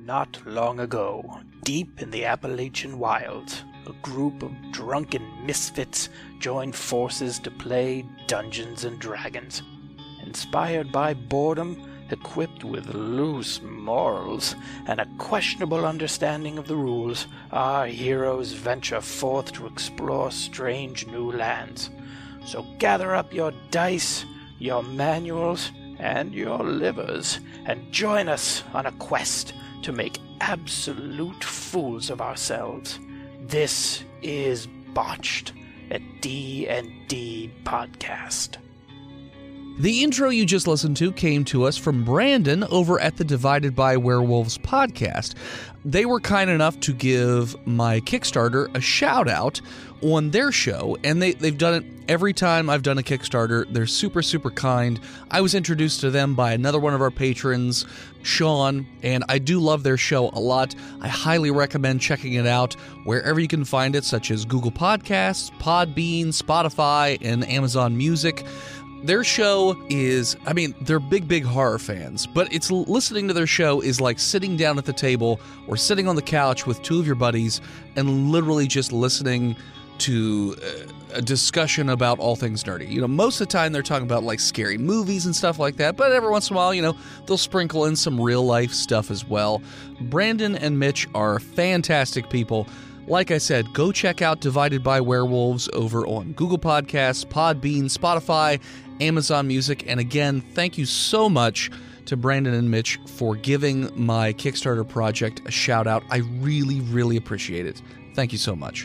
Not long ago, deep in the Appalachian wilds, a group of drunken misfits joined forces to play Dungeons and Dragons. Inspired by boredom, equipped with loose morals and a questionable understanding of the rules, our heroes venture forth to explore strange new lands. So gather up your dice, your manuals, and your livers, and join us on a quest to make absolute fools of ourselves. This is Botched, a D&D podcast. The intro you just listened to came to us from Brandon over at the Divided by Werewolves podcast. They were kind enough to give my Kickstarter a shout-out on their show, and they've done it every time I've done a Kickstarter. They're super, super kind. I was introduced to them by another one of our patrons, Sean, and I do love their show a lot. I highly recommend checking it out wherever you can find it, such as Google Podcasts, Podbean, Spotify, and Amazon Music. Their show is, they're big horror fans, but it's listening to their show is like sitting down at the table or sitting on the couch with two of your buddies and literally just listening to a discussion about all things nerdy. You know, most of the time they're talking about like scary movies and stuff like that, but every once in a while, you know, they'll sprinkle in some real life stuff as well. Brandon and Mitch are fantastic people. Like I said, go check out Divided by Werewolves over on Google Podcasts, Podbean, Spotify, Amazon Music. And again, thank you so much to Brandon and Mitch for giving my Kickstarter project a shout out. I really, really appreciate it. Thank you so much.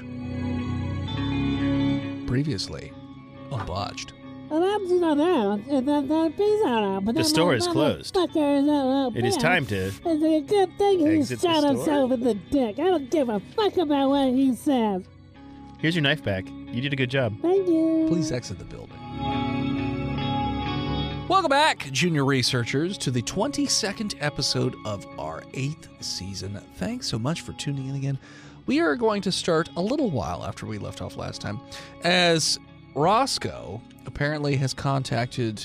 Previously on Botched. The store is closed. It is time to It's a good thing he exit the shot store. himself in the dick. I don't give a fuck about what he says. Here's your knife back. You did a good job. Thank you. Please exit the building. Welcome back, junior researchers, to the 22nd episode of our 8th season. Thanks so much for tuning in again. We are going to start a little while after we left off last time, as Roscoe apparently has contacted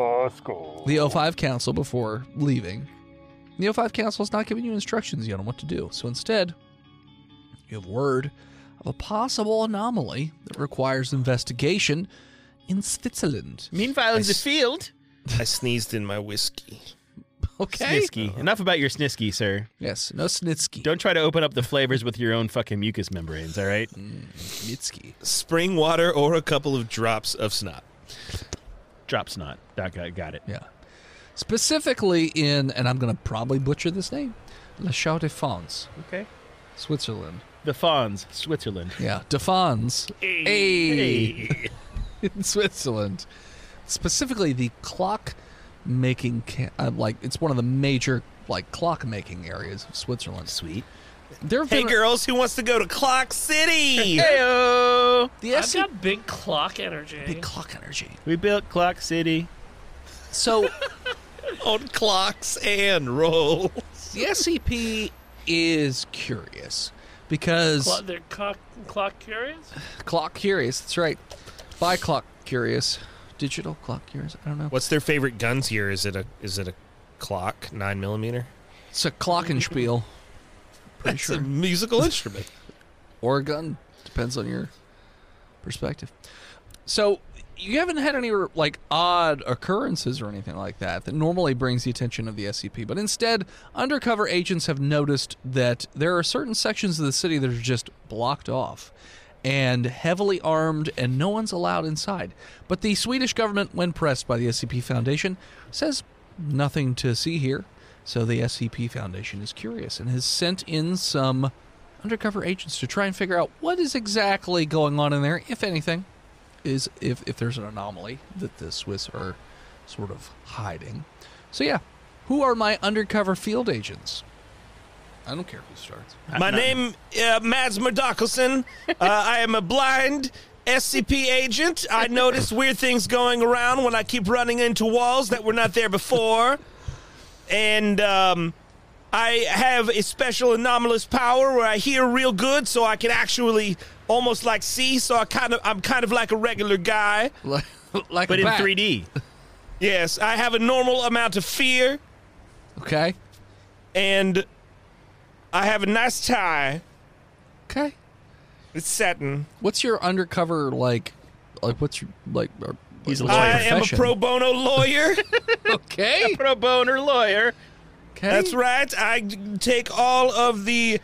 the O5 Council before leaving. The O5 Council has not given you instructions yet on what to do, so instead, you have word of a possible anomaly that requires investigation in Switzerland. Meanwhile, in the field. I sneezed in my whiskey. Okay. Snisky. Enough about your snisky, sir. Yes, no Snitsky. Don't try to open up the flavors with your own fucking mucous membranes, all right? Snitsky. Spring water or a couple of drops of snot. Drop snot. Got it. Yeah. Specifically in, and I'm going to probably butcher this name, La Chaux de Fonds, Okay. Switzerland. The Fawns, Switzerland. Yeah, de Fonds. Hey. In Switzerland. Specifically the clock making, it's one of the major, clock making areas of Switzerland. Sweet. There have Hey, been girls, who wants to go to Clock City? Heyo. the I've SC got big clock energy. big clock energy. We built Clock City. So On clocks and rolls. the SCP is curious because They're clock curious? clock curious. That's right. By clock curious, digital clock curious. I don't know. What's their favorite guns here? Is it a clock, 9mm? It's a glockenspiel. Pretty It's sure. a musical instrument. Or a gun. Depends on your perspective. So you haven't had any odd occurrences or anything like that normally brings the attention of the SCP, but instead undercover agents have noticed that there are certain sections of the city that are just blocked off and heavily armed, and no one's allowed inside. But the Swedish government, when pressed by the SCP Foundation, says nothing to see here. So the SCP Foundation is curious and has sent in some undercover agents to try and figure out what is exactly going on in there, if anything, if there's an anomaly that the Swiss are sort of hiding. So yeah, who are my undercover field agents? I don't care who starts. My name, Mads Murdokelson. I am a blind SCP agent. I notice weird things going around when I keep running into walls that were not there before. And I have a special anomalous power where I hear real good, so I can actually almost see. So I'm kind of like a regular guy. Like But a in bat. 3D. Yes, I have a normal amount of fear, Okay. and I have a nice tie. Okay. It's satin. What's your undercover like? What's your He's a what's your lawyer. I am a profession? pro bono lawyer. Okay. Pro bono lawyer. Okay. That's right. I take all of the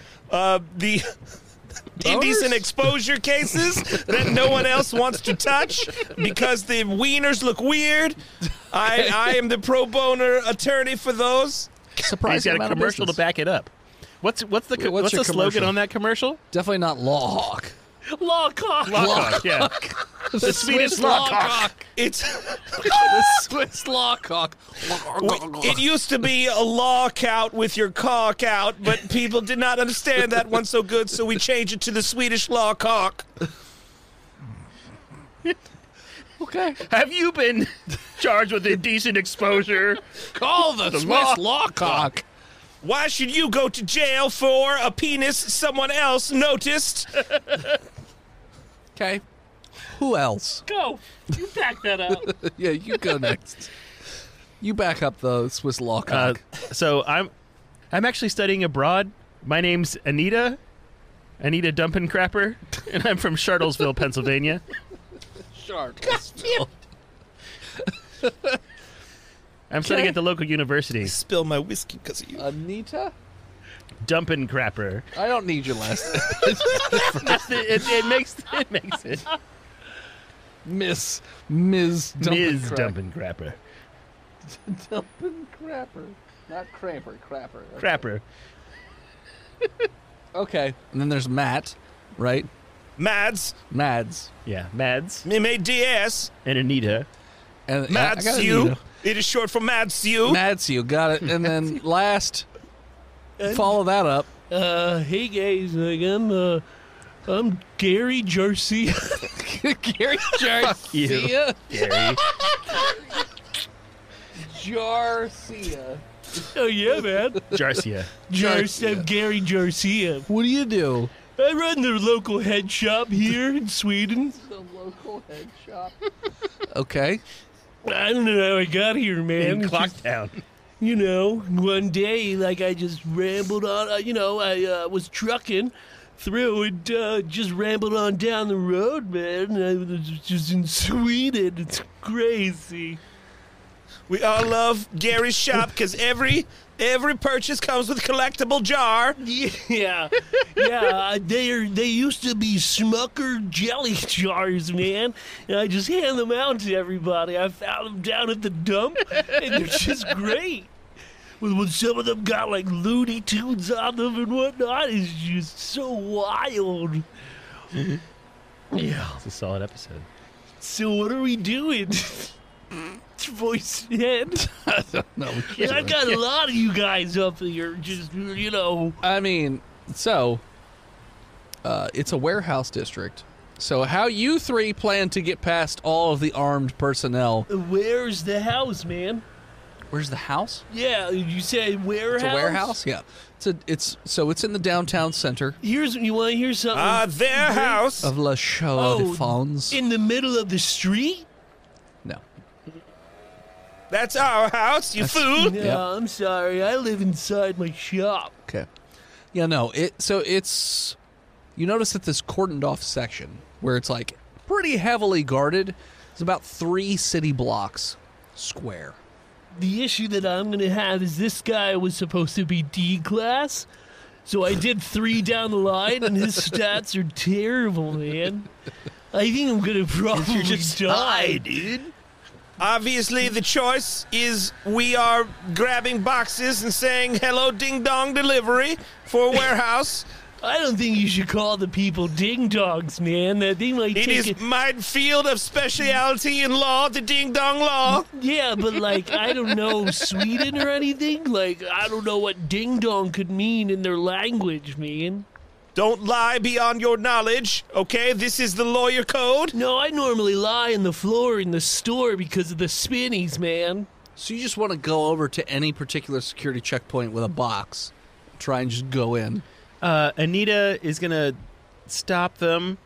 indecent exposure cases that no one else wants to touch because the wieners look weird. I am the pro bono attorney for those. Surprising He's got a amount of commercial to business. back it up. What's the your slogan commercial? on that commercial? Definitely not Lawhawk. Lawcock. Lawcock, yeah. The Swedish Swiss Lawcock. It's The Swiss Lawcock. it used to be a law count with your cock out, but people did not understand that one so good, so we changed it to the Swedish law cock. Okay. Have you been charged with indecent exposure? Call the Swiss Lawcock. Why should you go to jail for a penis someone else noticed? Okay. Who else? Go. You back that up. Yeah, you go next. You back up the Swiss Lawcock. So I'm actually studying abroad. My name's Anita Dumpencrapper, and I'm from Charlottesville, Pennsylvania. Charlottesville. I'm studying at the local university. Spill my whiskey because of you. Anita? Dumpencrapper. I don't need your last name. it makes it. Ms. Ms. Dumpencrapper. Dumpencrapper. Dumpencrapper. Not Crapper. Crapper. Crapper. Okay. And then there's Matt, right? Mads, Mads. Yeah, Mads M-A-D-S, and Anita. And I Mads got you. Anita. It is short for Mads you. Mads, you got it. And then last, follow that up. Hey guys, I'm Gary Garcia. Gary Garcia. Gary. Garcia. Oh yeah, man. Jarcia. I'm Gary Garcia. What do you do? I run the local head shop here in Sweden. The local head shop. Okay. I don't know how I got here, man. In It's just, Clocktown. one day, like I just rambled on. I was trucking through and just rambled on down the road, man. I was just in Sweden. It's crazy. We all love Gary's shop because every purchase comes with a collectible jar. Yeah, they used to be Smucker jelly jars, man. And I just hand them out to everybody. I found them down at the dump, and they're just great. When some of them got like Looney Tunes on them and whatnot, it's just so wild. Yeah. It's a solid episode. So what are we doing? Voice head. I don't know. And I've got a lot of you guys up here, just I mean, so it's a warehouse district. So how you three plan to get past all of the armed personnel? Where's the house, man? Where's the house? Yeah, you say warehouse. It's a warehouse. Yeah. It's in the downtown center You want to hear something? Their house. of La Chaux de Fonds. In the middle of the street? No. That's our house, you fool. No, Yep. I'm sorry. I live inside my shop. Okay. Yeah, no. It's you notice that this cordoned off section where it's like pretty heavily guarded is about 3 city blocks square. The issue that I'm going to have is this guy was supposed to be D class, so I did 3 down the line, and his stats are terrible, man. I think I'm going to probably die, dude. Obviously, the choice is we are grabbing boxes and saying, hello, ding-dong delivery for a warehouse. I don't think you should call the people ding-dongs, man. They might It take is my field of speciality in law, the ding-dong law. Yeah, but like, I don't know Sweden or anything. Like, I don't know what ding-dong could mean in their language, man. Don't lie beyond your knowledge, okay? This is the lawyer code. No, I normally lie on the floor in the store because of the spinnies, man. So you just want to go over to any particular security checkpoint with a box, try and just go in. Anita is going to stop them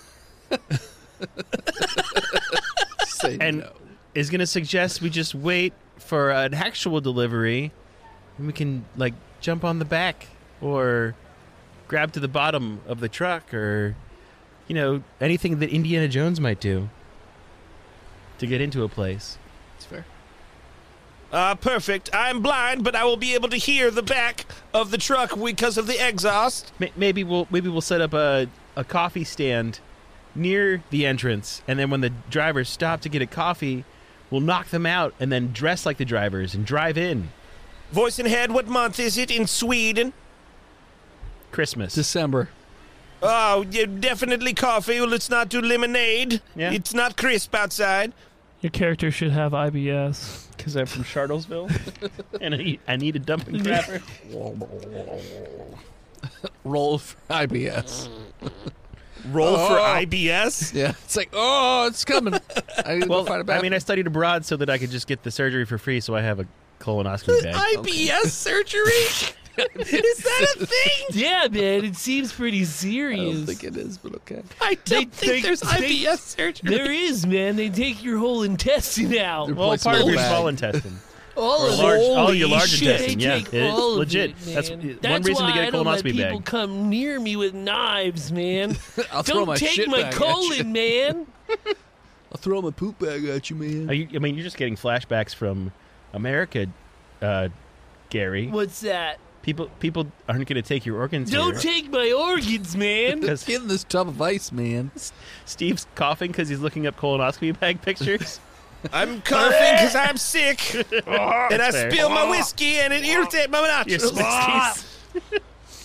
Say and no. is going to suggest we just wait for an actual delivery and we can, like, jump on the back or grab to the bottom of the truck, or, anything that Indiana Jones might do to get into a place. That's fair. Perfect. I'm blind, but I will be able to hear the back of the truck because of the exhaust. Maybe we'll set up a coffee stand near the entrance, and then when the drivers stop to get a coffee, we'll knock them out and then dress like the drivers and drive in. Voice in head, what month is it in Sweden? Christmas. December. Oh, yeah, definitely coffee. Well, let's not do lemonade. Yeah. It's not crisp outside. Your character should have IBS. Because I'm from Charlottesville, and I need a dumping crapper. Roll for IBS. Roll for IBS? Yeah, it's like, oh, it's coming. I need to go find a bathroom. I studied abroad so that I could just get the surgery for free, so I have a colonoscopy bag. IBS surgery? Is that a thing? Yeah, man, it seems pretty I serious. don't think it is, but okay. I don't think there's IBS surgery. There is, man. They take your whole intestine out. They're Well, Replace part the of your whole small bag. intestine. All of All your Holy large shit, intestine. they Yeah, take it's all of legit. it, That's man. one reason why to get a I don't let colonoscopy people bag. come near me with knives, man. I'll throw Don't my take shit my bag at you. colon, man. I'll throw my poop bag at you, man. You're just getting flashbacks from America, Gary. What's that? People aren't going to take your organs Don't here. take my organs, man. Because Get in this tub of ice, man. Steve's coughing because he's looking up colonoscopy bag pictures. I'm coughing because I'm sick, and I fair. spill my whiskey, and it irritates my Your nostrils. Smisties.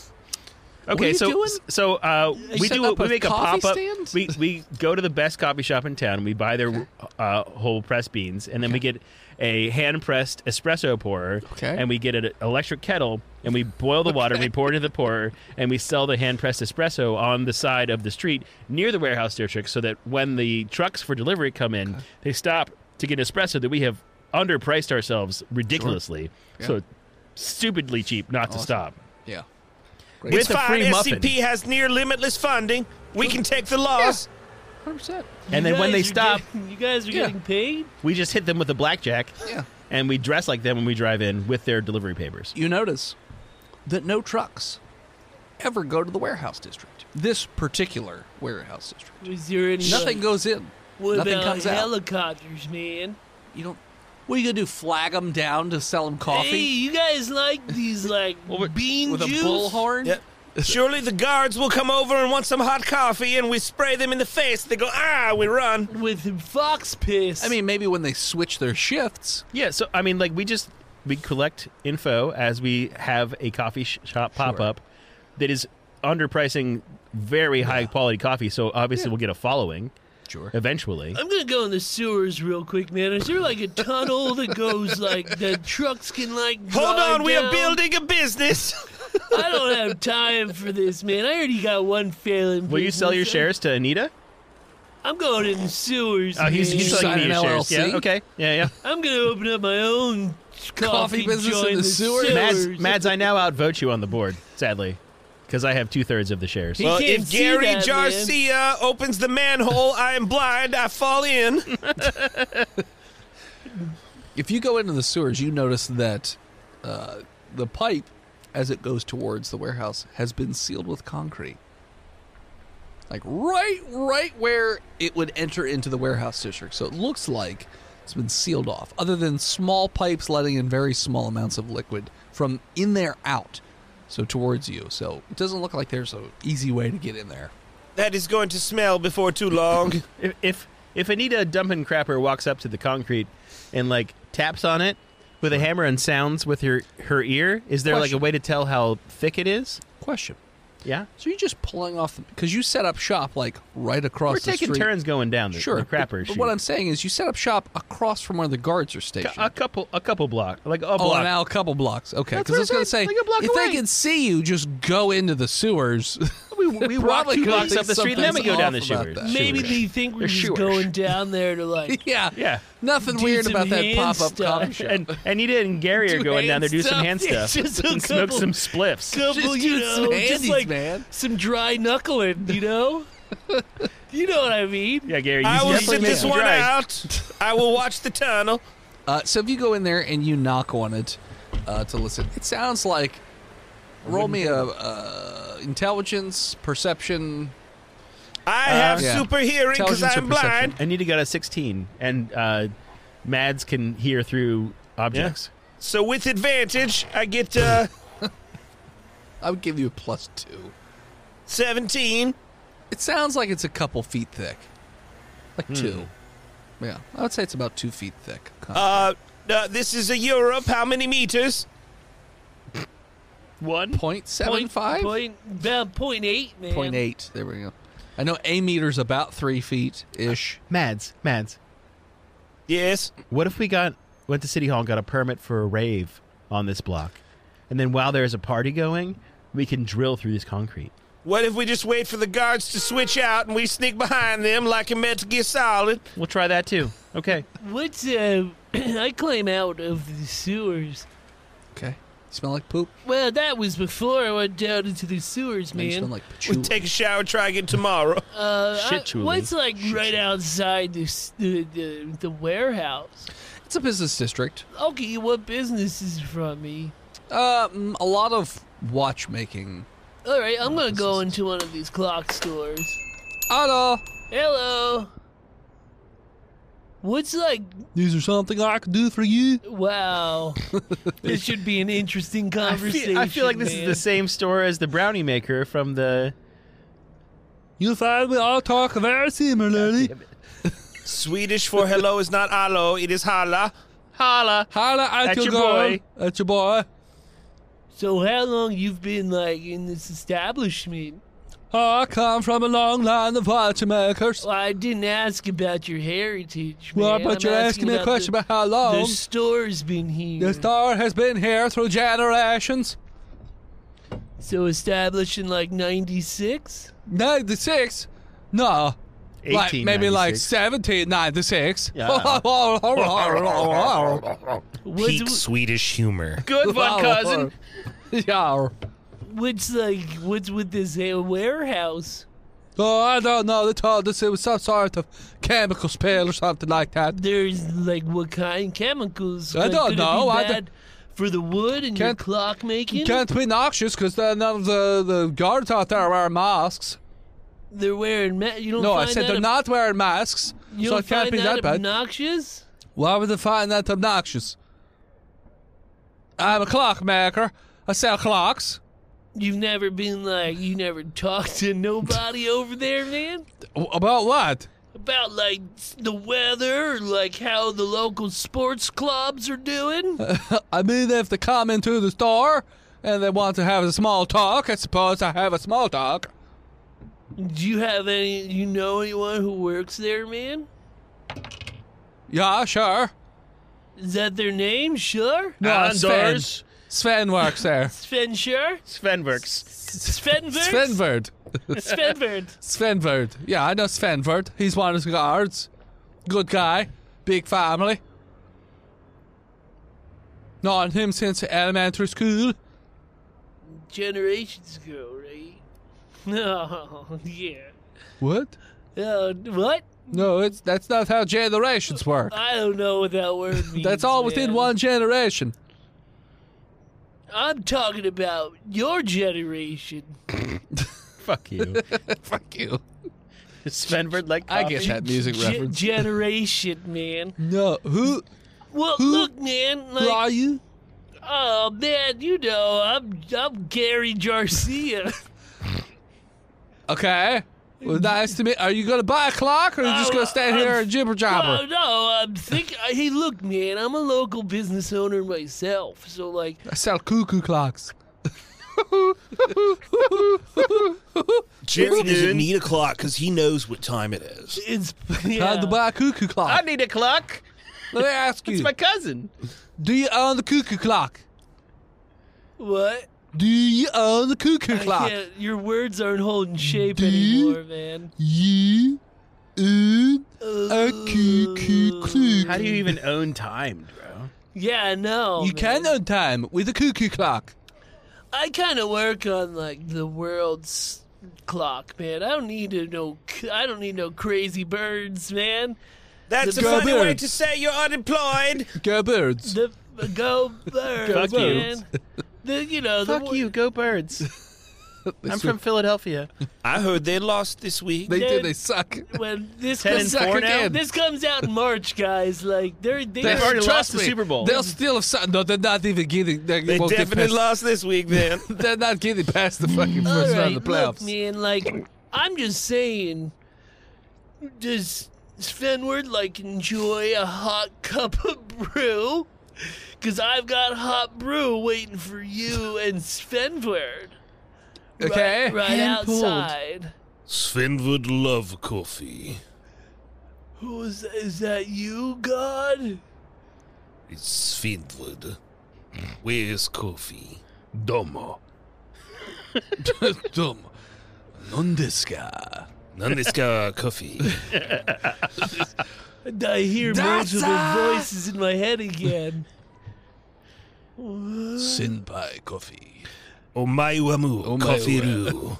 Okay, you doing? so we setting do up a we make a coffee pop up. stand? We go to the best coffee shop in town. We buy their whole press beans, and then we get a hand pressed espresso pourer. Okay. And we get an electric kettle, and we boil the water. We pour it into the pourer, and we sell the hand pressed espresso on the side of the street near the warehouse district, so that when the trucks for delivery come in, they stop to get espresso that we have underpriced ourselves ridiculously. Yeah. So stupidly cheap not to Awesome. stop. Yeah. It's With a fine. free muffin. SCP has near limitless funding. We can take the loss. 100%. And then when they stop, you guys are getting paid? we just hit them with a blackjack, Yeah. and we dress like them when we drive in with their delivery papers. You notice that no trucks ever go to the warehouse district. This particular warehouse district. Was there any Nothing goes in. What Nothing about comes out. helicopters, man? You don't. What are you gonna do? Flag them down to sell them coffee Hey, you guys like these bean with juice? a bullhorn? Yeah. Surely the guards will come over and want some hot coffee, and we spray them in the face. They go, we run. With fox piss. I mean, maybe when they switch their shifts. Yeah, so I mean, like we collect info as we have a coffee shop pop up that is underpricing very high quality coffee. So obviously we'll get a following. Sure. Eventually. I'm gonna go in the sewers real quick, man. Is there like a tunnel that goes like the trucks can like Hold drive on, we are down? building a business. I don't have time for this, man. I already got one failing. Will you sell your business. shares to Anita? I'm going in the sewers. Oh, he's man. selling signing Anita shares. LLC? Yeah, okay. Yeah. I'm gonna open up my own Coffee business joint in the sewers? Mads, I now outvote you on the board, sadly, because I have 2/3 of the shares. He Well, can't if see Gary that, Garcia opens the manhole, I am blind. I fall in. If you go into the sewers, you notice that the pipe, as it goes towards the warehouse, has been sealed with concrete. Like right where it would enter into the warehouse district. So it looks like it's been sealed off, other than small pipes letting in very small amounts of liquid from in there out, so towards you. So it doesn't look like there's an easy way to get in there. That is going to smell before too long. If Anita Dumpin' Crapper walks up to the concrete and like taps on it with a hammer and sounds with her ear, is there like a Question. way to tell how thick it is? Question. Yeah, So you're just pulling off, because you set up shop like right across we're the taking street. turns going down the, Sure, the crapper but chute. what I'm saying is you set up shop across from where the guards are stationed. a couple block, like a Oh, block. now a couple blocks. Okay, That's because I was what I going to say, said, like a block if away. they can see you, just go into the sewers. we walk probably 2 could blocks think up the street and then we go down the something's off sewers. about that. Maybe Sewers. they think we're They're just sewers. going down there to like yeah, Yeah. nothing Do weird some about that hand pop-up stuff. coffee shop. And Anita and Gary are Do going down there, hand do some hand stuff. stuff, Just a and smoke couple- some spliffs. couple, Just you do know, some just handies, like man. some dry knuckling, you know. You know what I mean? Yeah, Gary, I you will definitely sit make this them one dry. out. I will watch the tunnel. So if you go in there and you knock on it to listen, it sounds like Roll me a intelligence, perception. I have Yeah. super hearing because Intelligence or I'm blind. I need to get a 16, and Mads can hear through objects. So with advantage, I get I would give you a +2. 17. It sounds like it's a couple feet thick. Like 2. Yeah, I would say it's about 2 feet thick. This is a Europe. How many meters? 0.75? About 0.8, man. 0.8. There we go. I know a meter's about 3 feet-ish. Mads, Yes. what if we went to City Hall and got a permit for a rave on this block? And then while there's a party going, we can drill through this concrete. What if we just wait for the guards to switch out and we sneak behind them like in Metal Gear Solid? We'll try that too. Okay. What's, I climb out of the sewers. Okay. Smell like poop? Well, that was before I went down into the sewers, You smell man. like We patchouli. take a shower, try again tomorrow. What's like right outside the warehouse? It's a business district. Okay, what business is from me? A lot of watchmaking. All right, I'm gonna go into one of these clock stores. Hello. Hello. What's like? Is there something I can do for you? Wow, this should be an interesting conversation. I feel like this is the same store as the brownie maker from the... You'll find we all talk very similarly. Swedish for hello is not allo, it is holla. Holla. Holla at That's your your girl. boy. That's your boy. So how long you've been like in this establishment? Oh, I come from a long line of watchmakers. Well, I didn't ask about your heritage, man. Well, but you're asking me a question about how long. The store's been here. The store has been here through generations. So established in like 96? 96? No. Like, maybe like 1796. Yeah. Peak Swedish humor. Good one, cousin. Yeah. What's with this warehouse? Oh, I don't know. They told us it was some sort of chemical spill or something like that. There's like what kind chemicals? I don't know. Could it be bad for the wood and your Can't- clock making? Can't be noxious because none of the guards out there wear masks. They're wearing you don't No, I find said that they're ob- not wearing masks, You so don't it can't find be that bad. obnoxious? Why would they find that obnoxious? I'm a clockmaker. I sell clocks. You've never been like you never talked to nobody over there, man? About what? About like the weather, or like how the local sports clubs are doing? I mean, if they come into the store and they want to have a small talk, I suppose I have a small talk. Do you have you know anyone who works there, man? Yeah, sure. Is that their name? Sure. No, Sven. Anders. Sven works there. Sven, sure. Svenworks. Svenvert? Svenverd. Svenvert. Svenverd. Yeah, I know Svenverd. He's one of the guards. Good guy. Big family. Known him since elementary school. Generations ago, right? No, yeah. What? What? No, that's not how generations work. I don't know what that word means. That's all within man. one generation. I'm talking about your generation. Fuck you. Fuck you. Svenvert like I coffee? get that music reference. Generation, man. No, who Well, look, man. are Like, you? oh man, you know, I'm Gary Garcia. Okay. Well, nice to meet. Are you gonna buy a clock, or are you just gonna stand here and jibber Oh jabber? no, I'm thinking. Hey, look, man, I'm a local business owner myself, so like, I sell cuckoo clocks. Jerry doesn't need a clock because he knows what time it is. it's Time yeah. to buy a cuckoo I clock. need a clock. Let me ask It's you: my cousin. do you own the cuckoo clock? What? Do you own the cuckoo I clock? can't, your words aren't holding shape Do you? anymore, man. You own a cuckoo clock. How do you even own time, bro? Yeah, I know. You can own time with a cuckoo clock. I kind of work on like the world's clock, man. I don't need no crazy birds, man. That's a Go funny way Birds. to say you're unemployed. Go birds. The go birds, Fuck you. man. Fuck you, go Birds. I'm from Philadelphia. I heard they lost this week. They did. They suck. When this 10-4 now? This comes out in March, guys. Like they've already Trust lost the me, Super Bowl. They'll still have something. No, they're not even getting. They won't get definitely past- lost this week, then. They're not getting past the fucking All first round right, of the playoffs. look, man. Like I'm just saying, does Svenward like enjoy a hot cup of brew? Because I've got hot brew waiting for you and Svenward. Okay. Right Hand-pulled. outside. Sven would love coffee. Who is that? Is that you, God? It's Svenwood. Where's coffee? Domo. Dumb. Nondeska. Nandeska coffee. I hear multiple voices in my head again. Senpai coffee. Omae wamu Omae coffee wa. ru.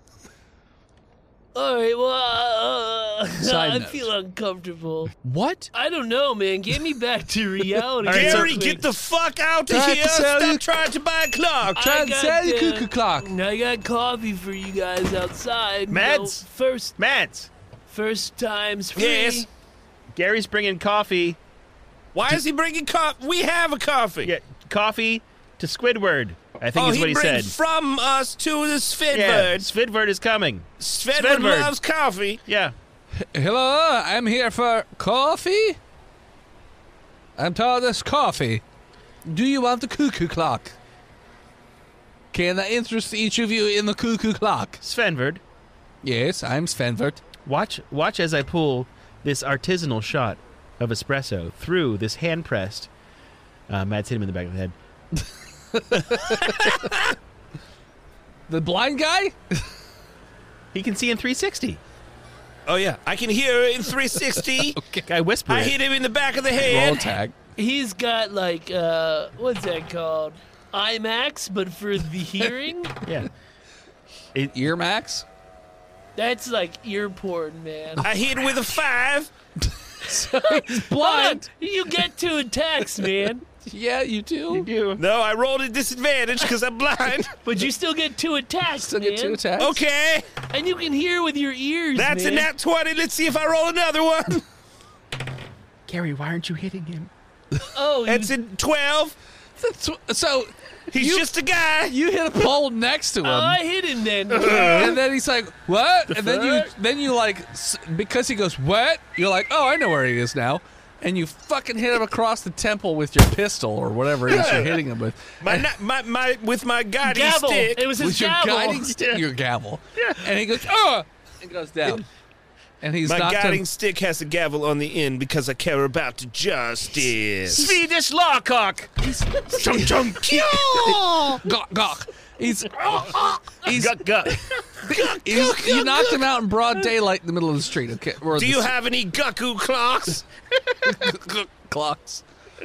All right, well, Side I note. feel uncomfortable. What? I don't know, man. Get me back to reality. right, Gary, real get quick. the fuck out of Trying here. to sell Stop you- trying to buy a clock. I Trying to got sell you the- cuckoo clock. I got coffee for you guys outside. Mads? Mads, First time's free. Yes. Gary's bringing coffee. Why is he bringing coffee? We have a coffee. Yeah, coffee to Squidward. I think Oh, is what he brings said. from us to the Yeah, Svenward. Squidward is coming. Svenward Svenward. loves coffee. Yeah. Hello, I'm here for coffee. I'm told this coffee. Do you want the cuckoo clock? Can I interest each of you in the cuckoo clock? Svenvard, Yes, I'm Svenvert. watch as I pull this artisanal shot of espresso through this hand-pressed. Matt's hit him in the back of the head. The blind guy? He can see in 360. Oh, yeah. I can hear it in 360. Guy whisper I it. hit him in the back of the Roll head. tag. He's got like what's that called? IMAX, but for the hearing. Yeah. Ear max? That's like ear porn, man. I hit with a 5. Blind. You get 2 attacks, man. Yeah, you do. You. No, I rolled a disadvantage because I'm blind. But you still get 2 attacks, Still man. get 2 attacks. Okay. And you can hear with your ears, That's man. a nat 20. Let's see if I roll another one. Gary, why aren't you hitting him? Oh, That's a 12. So He's just a guy. you hit a pole next to him. I hit him then. And then he's like, "What?" And then you like, because he goes, "What?" You're like, "Oh, I know where he is now." And you fucking hit him across the temple with your pistol or whatever it is you're hitting him with. With my guiding Gavel. stick. It was his With your gavel. guiding stick, your gavel. And he goes, "Oh!" It goes down. And he's My knocked guiding him. stick has a gavel on the end because I care about justice. Swedish lawcock. Chunk, chunk. Gawk, gawk. He's Gut, gut. you knocked him out in broad daylight in the middle of the street. Okay. Do you have any Gaku clocks? clocks?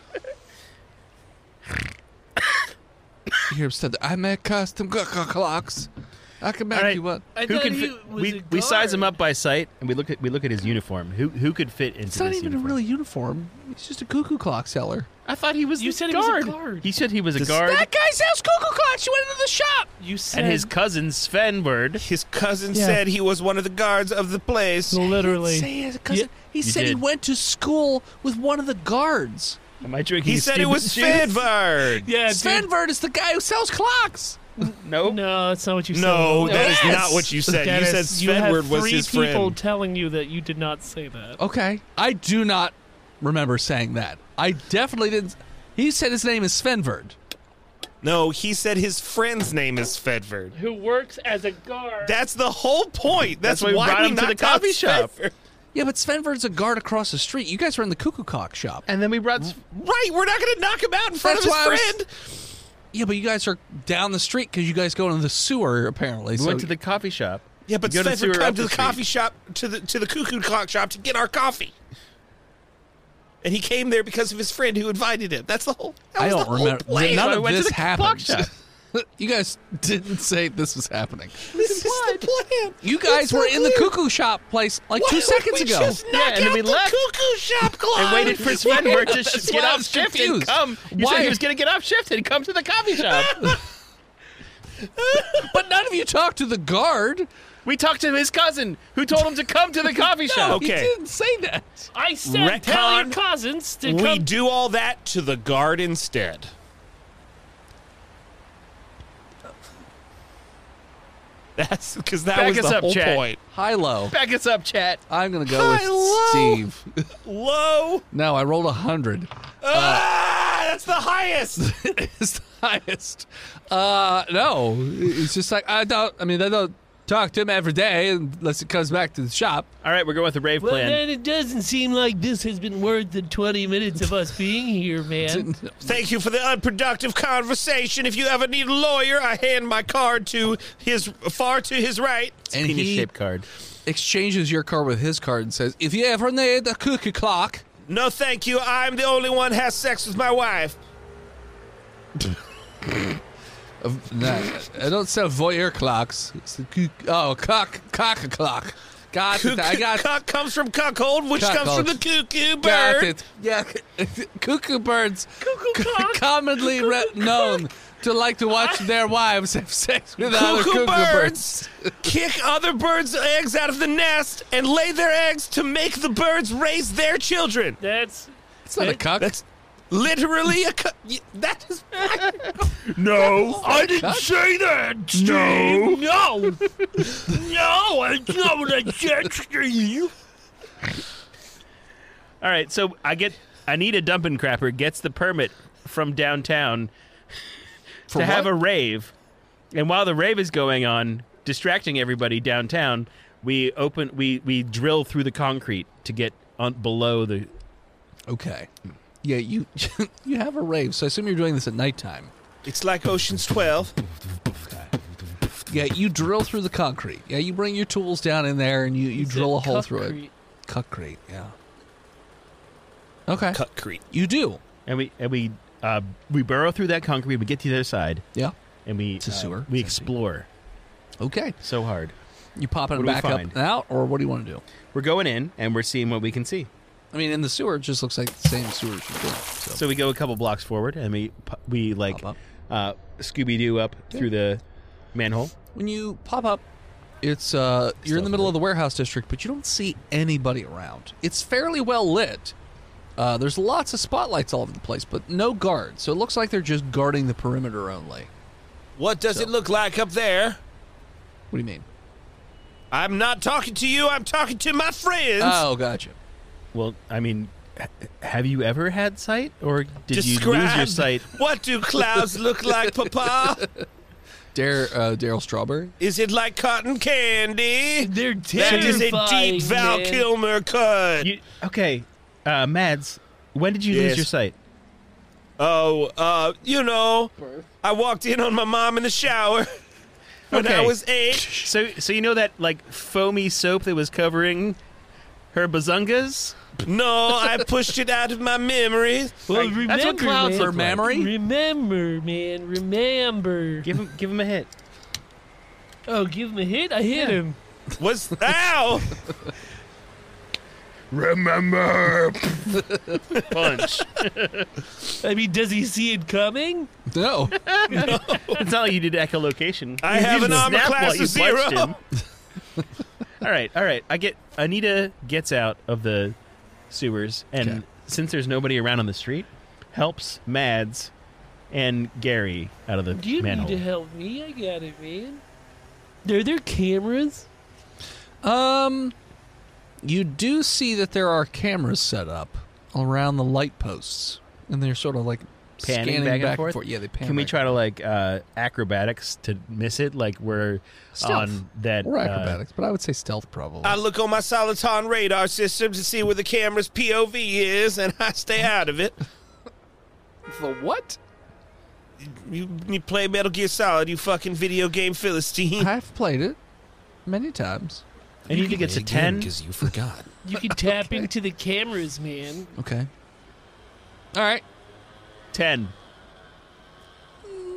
You hear him said, "I make custom clocks. I can make All right. you one." I Who thought can he fit? was We a size him guard. up by sight, and we look at his uniform. Who could fit into It's not this even uniform? a real uniform. He's just a cuckoo clock seller. I thought he was. You the said he was a guard. guard. He said he was a guard. That guy sells cuckoo clocks. You went into the shop. You said And his cousin Svenward. His cousin Yeah. said he was one of the guards of the place. Literally. Say his cousin. He You said he did. went to school with one of the guards. Am I drinking? He said it was Svenvard. Yeah, dude. Svenvard is the guy who sells clocks. Nope. No, that's not what you said. No, that is Yes. not what you said. You said Dennis, you have Svenward was 3 his people friend. telling you that you did not say that. Okay. I do not remember saying that. I definitely didn't. He said his name is Svenvard. No, he said his friend's name is Svenvard. Who works as a guard? That's the whole point. That's why we why brought we him to the knocked out coffee shop. Svenvard. Yeah, but Svenvard's a guard across the street. You guys are in the cuckoo clock shop. And then we brought. Right, we're not going to knock him out in front That's of why I was- his friend. Yeah, but you guys are down the street because you guys go into the sewer apparently. We so went to the coffee shop. Yeah, but You go to the sewer Svenvard up came to the the street. coffee shop, to the cuckoo clock shop to get our coffee. And he came there because of his friend who invited him. That's the whole. That I was don't the whole remember. plan. None I of went to this the clock happened. shop. You guys didn't say this was happening. This is the plan. You guys were in the cuckoo shop place like 2 seconds ago. Just knock and then out we the left. cuckoo shop clock. And waited for Svenberg to That's get why I off was shift confused. and come. You Why? said he was going to get off shift and come to the coffee shop. But none of you talked to the guard. We talked to his cousin, who told him to come to the coffee shop. He Okay. didn't say that. I said tell your Retcon. cousins to We come. do all that to the guard instead. That's because that Back was us the up, whole Chad. point. High-low. Back us up, chat. I'm going to go with High-low. Steve. Low. No, I rolled 100. That's the highest. It's the highest. No, it's just like I don't talk to him every day unless he comes back to the shop. All right, we're going with the rave Well, plan. then it doesn't seem like this has been worth the 20 minutes of us being here, man. Thank you for the unproductive conversation. If you ever need a lawyer, I hand my card to his far to his right. And he Penis-shaped card. exchanges your card with his card and says, "If you ever need a cookie clock." No, thank you. I'm the only one has sex with my wife. No, I don't sell voyeur clocks. It's the cock clock. Got it. I got Cuck comes from cuckold, which comes Cuckold. from the cuckoo got bird. it. Yeah, cuckoo birds, commonly known to like to watch their wives have sex with other Cuckoo cuckoo birds kick other birds' eggs out of the nest and lay their eggs to make the birds raise their children. That's It's not a cock. That's literally a that is no. I didn't Cuck? say that, Steve. No, no, that's not what I said, Steve. All right, so I need a dumping crapper gets the permit from downtown For to have what? a rave. And while the rave is going on, distracting everybody downtown, we drill through the concrete to get on below the. Okay. Yeah, you you have a rave, so I assume you're doing this at nighttime. it's like Ocean's 12. Yeah, you drill through the concrete. Yeah, you bring your tools down in there and you drill a hole through it. Concrete, yeah. Okay. Cuckcrete. You do. And we burrow through that concrete. We get to the other side, Yeah. and we It's a sewer. We It's empty. explore Okay. so hard. You popping What it do we back up find? and out, or what do you want to do? We're going in, and we're seeing what we can see. I mean, in the sewer, it just looks like the same sewers you've been. So we go a couple blocks forward, and we like Pop Scooby Doo up through the manhole. When you pop up, it's you're in the middle of the warehouse district, but you don't see anybody around. It's fairly well lit. There's lots of spotlights all over the place, but no guards. So it looks like they're just guarding the perimeter only. What does it look like up there? What do you mean? I'm not talking to you. I'm talking to my friends. Oh, gotcha. Well, I mean, have you ever had sight, or did you lose your sight? What do clouds look like, Papa? Daryl Strawberry. Is it like cotton candy? They're That is a terrifying, deep Val man. Kilmer cut. Okay, Mads, when did you Yes. lose your sight? Oh, I walked in on my mom in the shower when I Okay. was 8. So you know that like foamy soap that was covering her bazungas? No, I pushed it out of my memory. Well, Right. remember, That's what clouds man. look like. memory? Remember, man. Remember. Give him a hit. Oh, give him a hit? I hit him. Ow! Remember, punch. I mean, does he see it coming? No. It's not like you did echolocation. I You have didn't an armor snap class while you of 0. punched him. All right. Anita gets out of the sewers, and Okay. since there's nobody around on the street, helps Mads and Gary out of the You manhole. need to help me. I got it, man. Are there cameras? You do see that there are cameras set up around the light posts, and they're sort of like Panning scanning back and forth? Yeah, they pan. Can we back try and to like acrobatics to miss it? Like we're Stealth. on that. forth. Or acrobatics, but I would say stealth probably. I look on my Soliton radar system to see where the camera's POV is, and I stay out of it. For what? You play Metal Gear Solid, you fucking video game Philistine. I've played it many times. I need to get to 10. you forgot. You can tap into the cameras, man. Okay. All right. 10.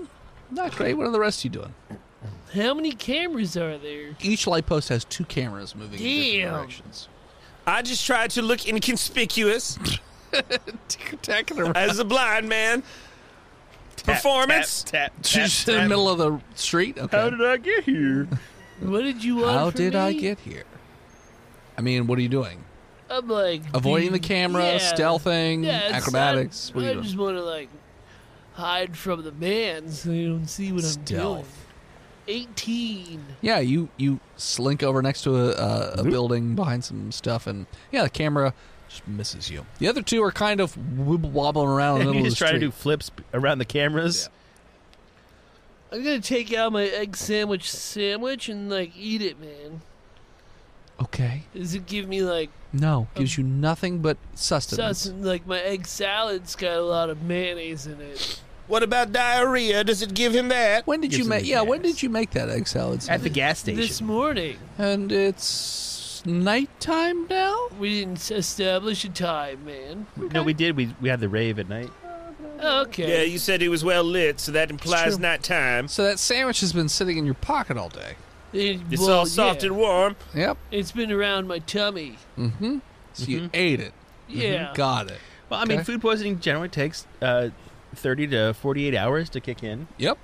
Not great. What are the rest of you doing? How many cameras are there? Each light post has 2 cameras moving in different Damn. directions. I just tried to look inconspicuous as a blind man. Performance. Tap, Just in the middle of the street? Okay. How did I get here? What did you want How from did I me? get here? I mean, what are you doing? I'm like Avoiding the camera, yeah. stealthing, Yeah, it's- acrobatics? What are you I doing? just want to like hide from the man so you don't see what I'm doing. Stealth. 18. Yeah, you slink over next to a building behind some stuff, and yeah, the camera just misses you. The other 2 are kind of wobbling around in the You middle of just the try to street. do flips around the cameras. I'm gonna take out my egg sandwich and like eat it, man. Okay. Does it give me like No, gives you nothing but sustenance. like my egg salad's got a lot of mayonnaise in it. What about diarrhea? Does it give him that? When did you Gives make? him Yeah, gas. when did you make that egg salad? At the gas station. This morning, And it's nighttime now. we didn't establish a time, man. No, we did. We had the rave at night. Okay. Yeah, you said he was well lit, so that implies true. nighttime. So that sandwich has been sitting in your pocket all day. It's Well, all soft yeah. and warm. Yep. It's been around my tummy. Mm-hmm. So you ate it. Yeah. Got it. Well, I mean, Okay. food poisoning generally takes 30 to 48 hours to kick in. Yep.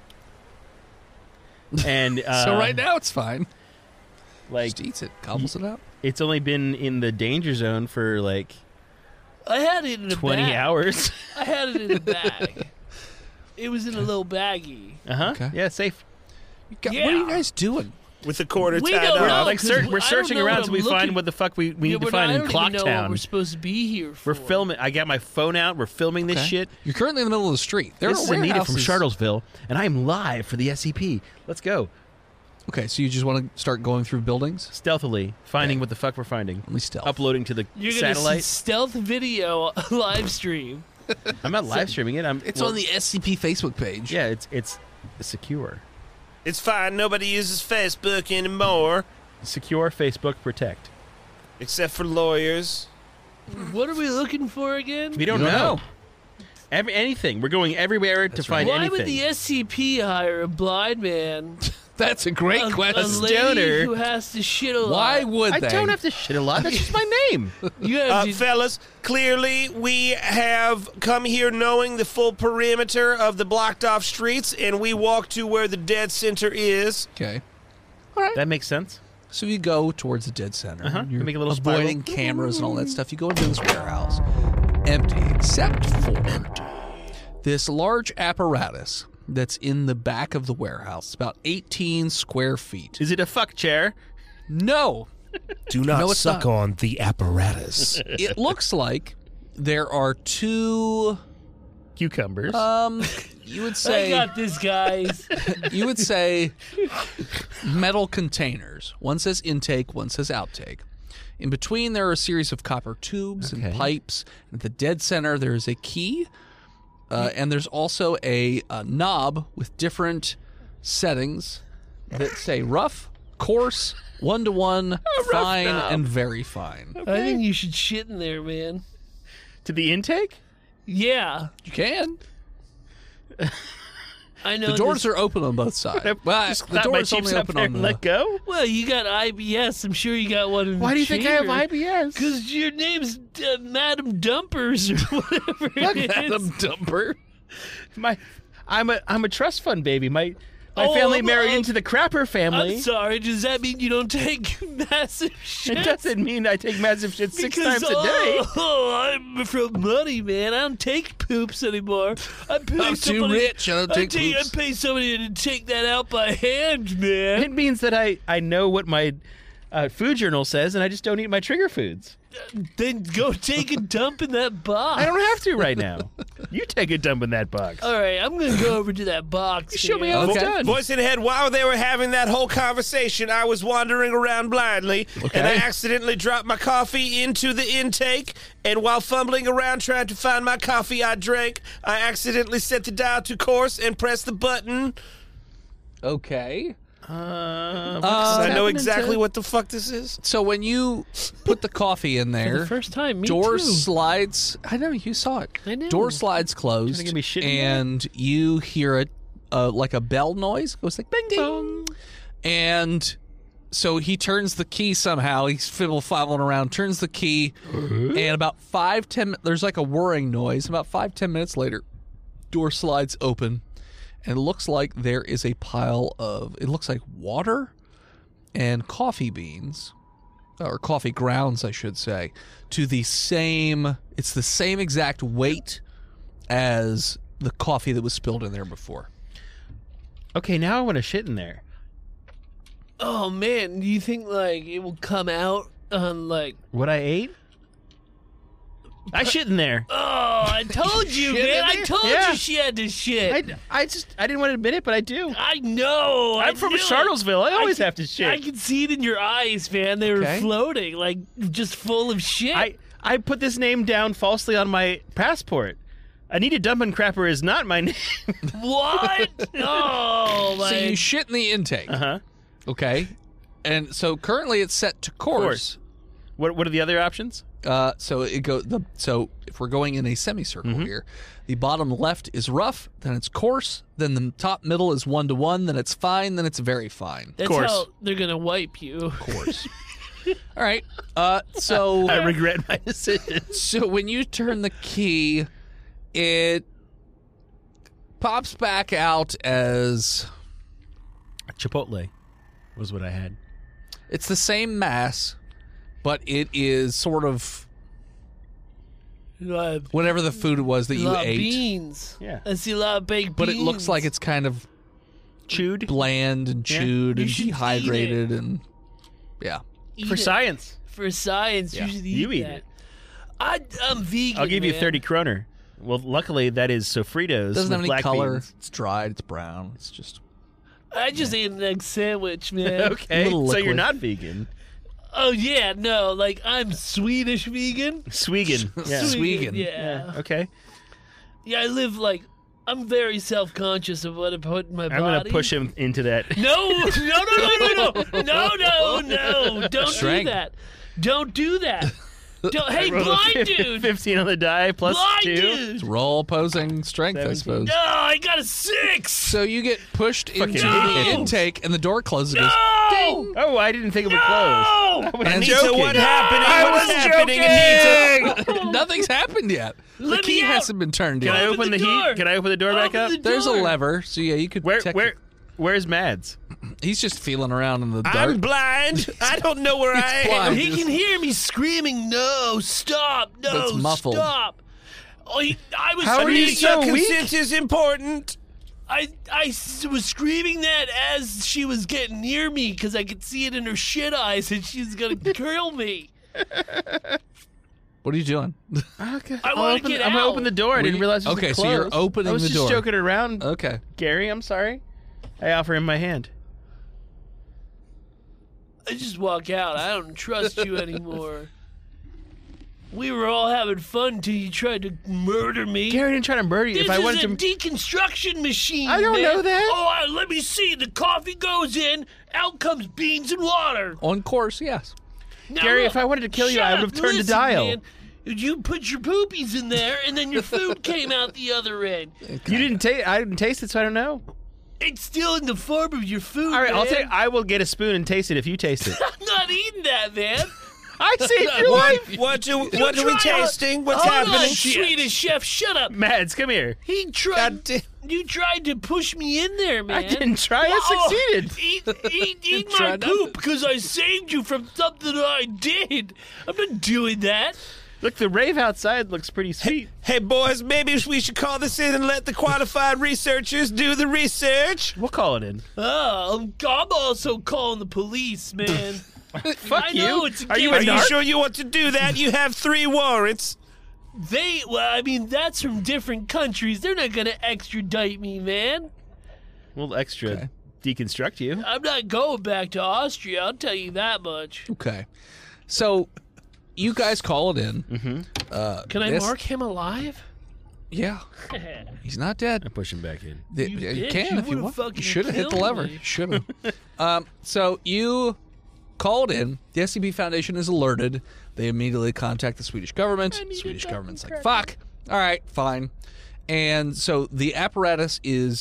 And So right now it's fine. like, Just eats it, gobbles it out. it's only been in the danger zone for like I had it in a 20 bag. hours. I had it in a bag. It was in a little baggie. Uh-huh. Okay. Yeah, safe. What are you Yeah. guys doing? With a quarter We tied don't off. know. Like because we're I don't searching know around what till we I'm find looking- what the fuck we need to but find I in don't even know what Clocktown. we're supposed to be here for. We're filming. I got my phone out. We're filming this Okay. shit. You're currently in the middle of the street. There This are is Anita from warehouses. Charlottesville, and I am live for the SCP. Let's go. Okay, so you just want to start going through buildings? Stealthily finding what the fuck we're finding. Let me stealth. Uploading to the You're gonna satellite. stealth video live stream. I'm not live streaming it. It's on the SCP Facebook page. Yeah, it's secure. It's fine. Nobody uses Facebook anymore, Secure Facebook Protect. except for lawyers. What are we looking for again? We don't You don't know. know. Anything. We're going everywhere to find Why anything. would the SCP hire a blind man? That's a great a question. lady stoner. who has to shit a lot. Why would I they? don't have to shit a lot. That's just my name. You have to, Fellas, clearly we have come here knowing the full perimeter of the blocked off streets, and we walk to where the dead center is. Okay. That makes sense. So you go towards the dead center. Uh-huh. You're Make a little avoiding cameras and all that stuff. You go into this warehouse. Empty, except for this large apparatus that's in the back of the warehouse. It's about 18 square feet. Is it a fuck chair? No. Do not No, it's suck not. on the apparatus. It looks like there are 2 Cucumbers. you would I say got this, guys. you would say metal containers. One says intake, one says outtake. In between, there are a series of copper tubes and Okay. pipes. At the dead center, there is a key, and there's also a knob with different settings that say rough, coarse, 1-to-1, fine, and very fine. I think you should shit in there, man. To the intake? Yeah, You can. I know. The doors are open on both sides. Well, Just the clap my door's cheeks only up open there on and the. let go? Well, you got IBS. I'm sure you got one in Why do you think I have IBS? Because your name's Madam Dumpers or whatever it is. Adam Dumper. I'm a trust fund baby. My Oh, family I'm- married I'm- into the Crapper family. I'm sorry. Does that mean you don't take massive shit? It doesn't mean I take massive shit six times a day. Oh, I'm from money, man. I don't take poops anymore. I pay I'm too somebody, rich. I don't take I poops. pay somebody to take that out by hand, man. It means that I know what my food journal says, and I just don't eat my trigger foods. Then go take a dump in that box. I don't have to right now. You take a dump in that box. All right, I'm gonna go over to that box. Show me here. how it's Okay. done. Voice in head, while they were having that whole conversation, I was wandering around blindly, and I accidentally dropped my coffee into the intake, and while fumbling around trying to find my coffee I drank, I accidentally set the dial to course and pressed the button. Okay. I know exactly what the fuck this is. So when you put the coffee in For there, the first time, me door too. slides. I know you saw it. I know. Door slides closed, Trying to get me shit in there? and you hear like a bell noise. It goes like bing ding. And so he turns the key somehow. He's fiddle-faddling around, turns the key, and about 5-10 there's like a whirring noise. About 5-10 minutes later, door slides open, and it looks like there is a pile of, it looks like water and coffee beans, or coffee grounds, I should say, to the same, it's the same exact weight as the coffee that was spilled in there before. Okay, now I want to shit in there. Oh man, do you think like it will come out on like? What I ate? I shit in there. Oh, I told you, Shit man. in I there? told Yeah. you she had to shit. I didn't want to admit it, but I do. I know. I'm from Charlottesville. I always have to shit. I can see it in your eyes, man. They were Okay. floating, like just full of shit. I put this name down falsely on my passport. Anita Dumpin' Crapper is not my name. What? Oh my! So you shit in the intake, Uh-huh. okay? And so currently it's set to course. What are the other options? So it so if we're going in a semicircle here, the bottom left is rough, then it's coarse, then the top middle is 1-to-1, then it's fine, then it's very fine. That's course. how they're gonna wipe you. Course. All right. So I regret my decision. so when you turn the key, it pops back out as Chipotle was what I had. it's the same mass, but it is sort of whatever the food was that a you lot of ate. beans. Yeah. I see a lot of baked But beans. it looks like it's kind of Chewed bland and Yeah. chewed You and should eat dehydrated and yeah. Eat for it. science. For science, Yeah. you should You eat that. it. I'm vegan. I'll give you man. 30 kroner. Well, luckily that is Sofritos. It doesn't with have any black color. beans. It's dried. It's brown. It's just I just ate an egg sandwich, man. Okay, Little so liquid. you're not vegan. Oh yeah, no, like I'm Swedish vegan. Swegan. Yeah. Swegan. Yeah. Okay. Yeah, I live like I'm very self-conscious of what I put in my body. I'm going to push him into that. No, don't Strength. do that. Don't do that. Hey, blind dude. 15 on the die plus Blind 2. dude. roll opposing strength, I 17. suppose. No, I got a 6. So you get pushed into Fucking the idiot. intake, and the door closes. No. Oh, I didn't think it would close. I was And Anita, joking. what happened? I What's was happening, joking. Anita? Nothing's happened yet. The Let key me out. hasn't been turned Can I yet. open the door. heat? Can I open the door back Open up? the There's a door. lever, so yeah, you could. Where's Mads? He's just feeling around in the dark. I'm blind. I don't know where I am. blind. He can hear me screaming, "No, stop! No, That's muffled. stop!" Oh, I was How are you screaming. so weak? Consent is important. I was screaming that as she was getting near me because I could see it in her shit eyes and she was gonna kill me. What are you doing? Okay. I wanna get I'm gonna out. open the door. I didn't realize it was Okay, closed. so you're opening I was the just door. joking around. Okay. Gary, I'm sorry. I offer him my hand. I just walk out. I don't trust you anymore. We were all having fun till you tried to murder me. Gary didn't try to murder you. This If I is wanted a to, deconstruction machine. I don't man. know that. Oh, let me see. The coffee goes in. Out comes beans and water. On course, yes. Now Gary, look, if I wanted to kill you, shut I would up. have turned the Listen, dial. man. You put your poopies in there, and then your food came out the other end. you didn't taste. I didn't taste it, so I don't know. It's still in the form of your food. All right, I'll man. take. I will get a spoon and taste it if you taste it. I'm not eating that, man. I saved your life. What are we try it. tasting? What's Hold on, happening? Swedish chef, shut up. Mads, come here. He tried. God damn. You tried to push me in there, man. I didn't try. I succeeded. Eat my Tried poop because I saved you from something that I did. I'm not doing that. Look, the rave outside looks pretty sweet. Hey, boys, maybe we should call this in and let the qualified researchers do the research. We'll call it in. Oh, I'm also calling the police, man. Fuck I know you. it's Are you Are a against- you narc? sure you want to do that? You have 3 warrants. That's from different countries. They're not gonna extradite me, man. We'll extra Okay. deconstruct you. I'm not going back to Austria. I'll tell you that much. Okay. So you guys call it in. Can I This- mark him alive? Yeah. He's not dead. I push him back in. You bitch, can you if you would've want. fucking You should have hit the killed lever. me. You should have. So you called in. The SCP Foundation is alerted. They immediately contact the Swedish government. The Swedish government's like, fuck. All right, fine. And so the apparatus is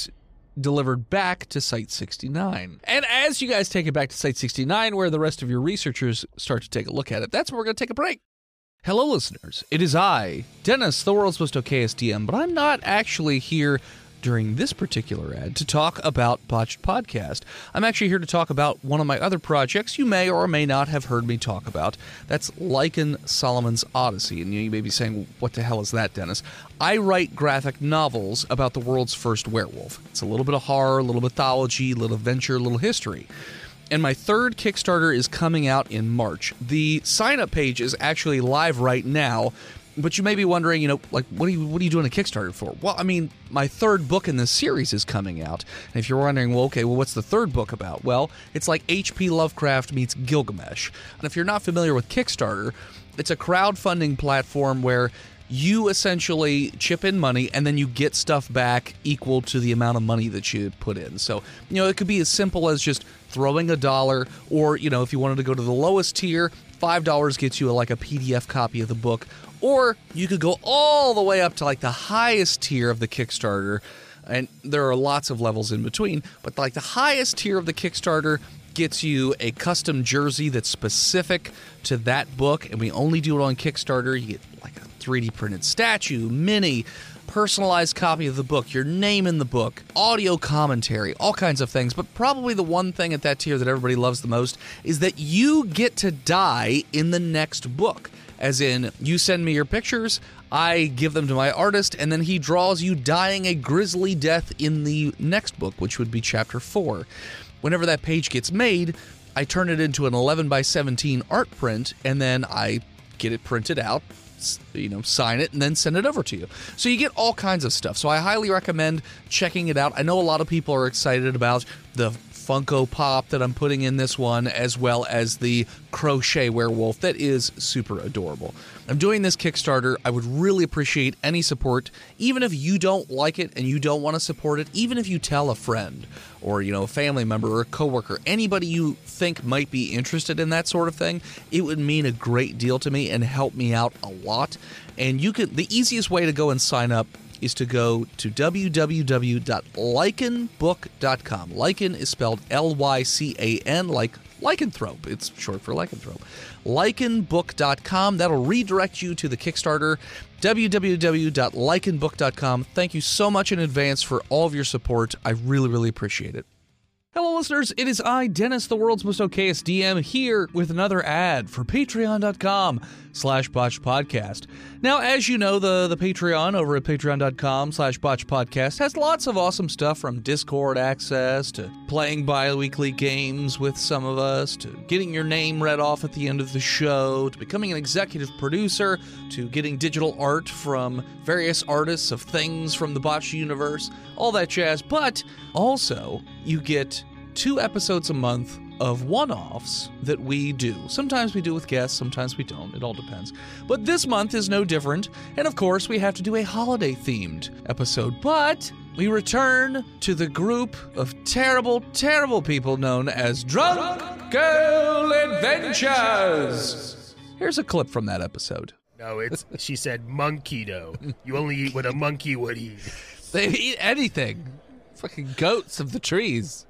delivered back to Site 69. And as you guys take it back to Site 69, where the rest of your researchers start to take a look at it, that's where we're going to take a break. Hello, listeners. It is I, Dennis, the world's most okayest DM, but I'm not actually here during this particular ad to talk about Botched Podcast. I'm actually here to talk about one of my other projects you may or may not have heard me talk about. That's Lycan Solomon's Odyssey. And you may be saying, what the hell is that, Dennis? I write graphic novels about the world's first werewolf. It's a little bit of horror, a little mythology, a little adventure, a little history. And my third Kickstarter is coming out in March. The sign-up page is actually live right now. But you may be wondering, what are you doing a Kickstarter for? Well, I mean, my third book in this series is coming out. And if you're wondering, what's the third book about? Well, it's like H.P. Lovecraft meets Gilgamesh. And if you're not familiar with Kickstarter, it's a crowdfunding platform where you essentially chip in money and then you get stuff back equal to the amount of money that you put in. So, it could be as simple as just throwing $1, or, if you wanted to go to the lowest tier, $5 gets you a PDF copy of the book. Or you could go all the way up to the highest tier of the Kickstarter, and there are lots of levels in between, but the highest tier of the Kickstarter gets you a custom jersey that's specific to that book, and we only do it on Kickstarter. You get a 3D printed statue, mini, personalized copy of the book, your name in the book, audio commentary, all kinds of things. But probably the one thing at that tier that everybody loves the most is that you get to die in the next book. As in, you send me your pictures, I give them to my artist, and then he draws you dying a grisly death in the next book, which would be Chapter 4. Whenever that page gets made, I turn it into an 11x17 art print, and then I get it printed out, sign it, and then send it over to you. So you get all kinds of stuff. So I highly recommend checking it out. I know a lot of people are excited about the Funko Pop that I'm putting in this one, as well as the crochet werewolf that is super adorable. I'm doing this Kickstarter. I would really appreciate any support, even if you don't like it and you don't want to support it, even if you tell a friend or, a family member or a coworker, anybody you think might be interested in that sort of thing. It would mean a great deal to me and help me out a lot. And the easiest way to go and sign up is to go to www.lycanbook.com. Lycan is spelled Lycan, like lycanthrope. It's short for lycanthrope. Lycanbook.com. That'll redirect you to the Kickstarter. www.lycanbook.com. Thank you so much in advance for all of your support. I really, really appreciate it. Hello, listeners. It is I, Dennis, the world's most okayest DM, here with another ad for patreon.com/botchpodcast. Now, as you know, the Patreon over at patreon.com/botchpodcast has lots of awesome stuff, from Discord access to playing bi-weekly games with some of us, to getting your name read off at the end of the show, to becoming an executive producer, to getting digital art from various artists of things from the Botch universe, all that jazz. But also, you get 2 episodes a month of one-offs that we do. Sometimes we do with guests, sometimes we don't. It all depends. But this month is no different. And of course, we have to do a holiday-themed episode. But we return to the group of terrible, terrible people known as Drunk Girl Adventures. Here's a clip from that episode. No, she said monkey dough. You only eat what a monkey would eat. They eat anything. Fucking goats of the trees.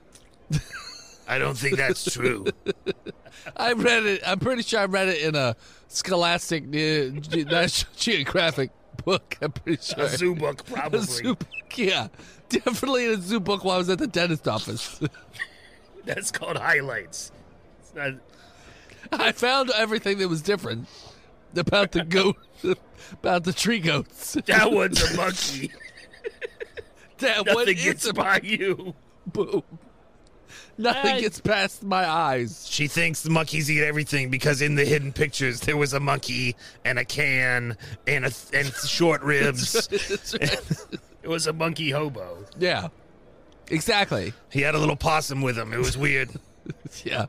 I don't think that's true. I read it. I'm pretty sure I read it in a Scholastic National Geographic book. I'm pretty sure. A zoo book, probably. A zoo book, yeah. Definitely in a zoo book while I was at the dentist office. That's called highlights. It's not... I found everything that was different about the goat, about the tree goats. That one's a monkey. Nothing gets by you. Boom. Nothing gets past my eyes. She thinks the monkeys eat everything because in the hidden pictures there was a monkey and a can and short ribs. That's right. It was a monkey hobo. Yeah, exactly. He had a little possum with him. It was weird. Yeah.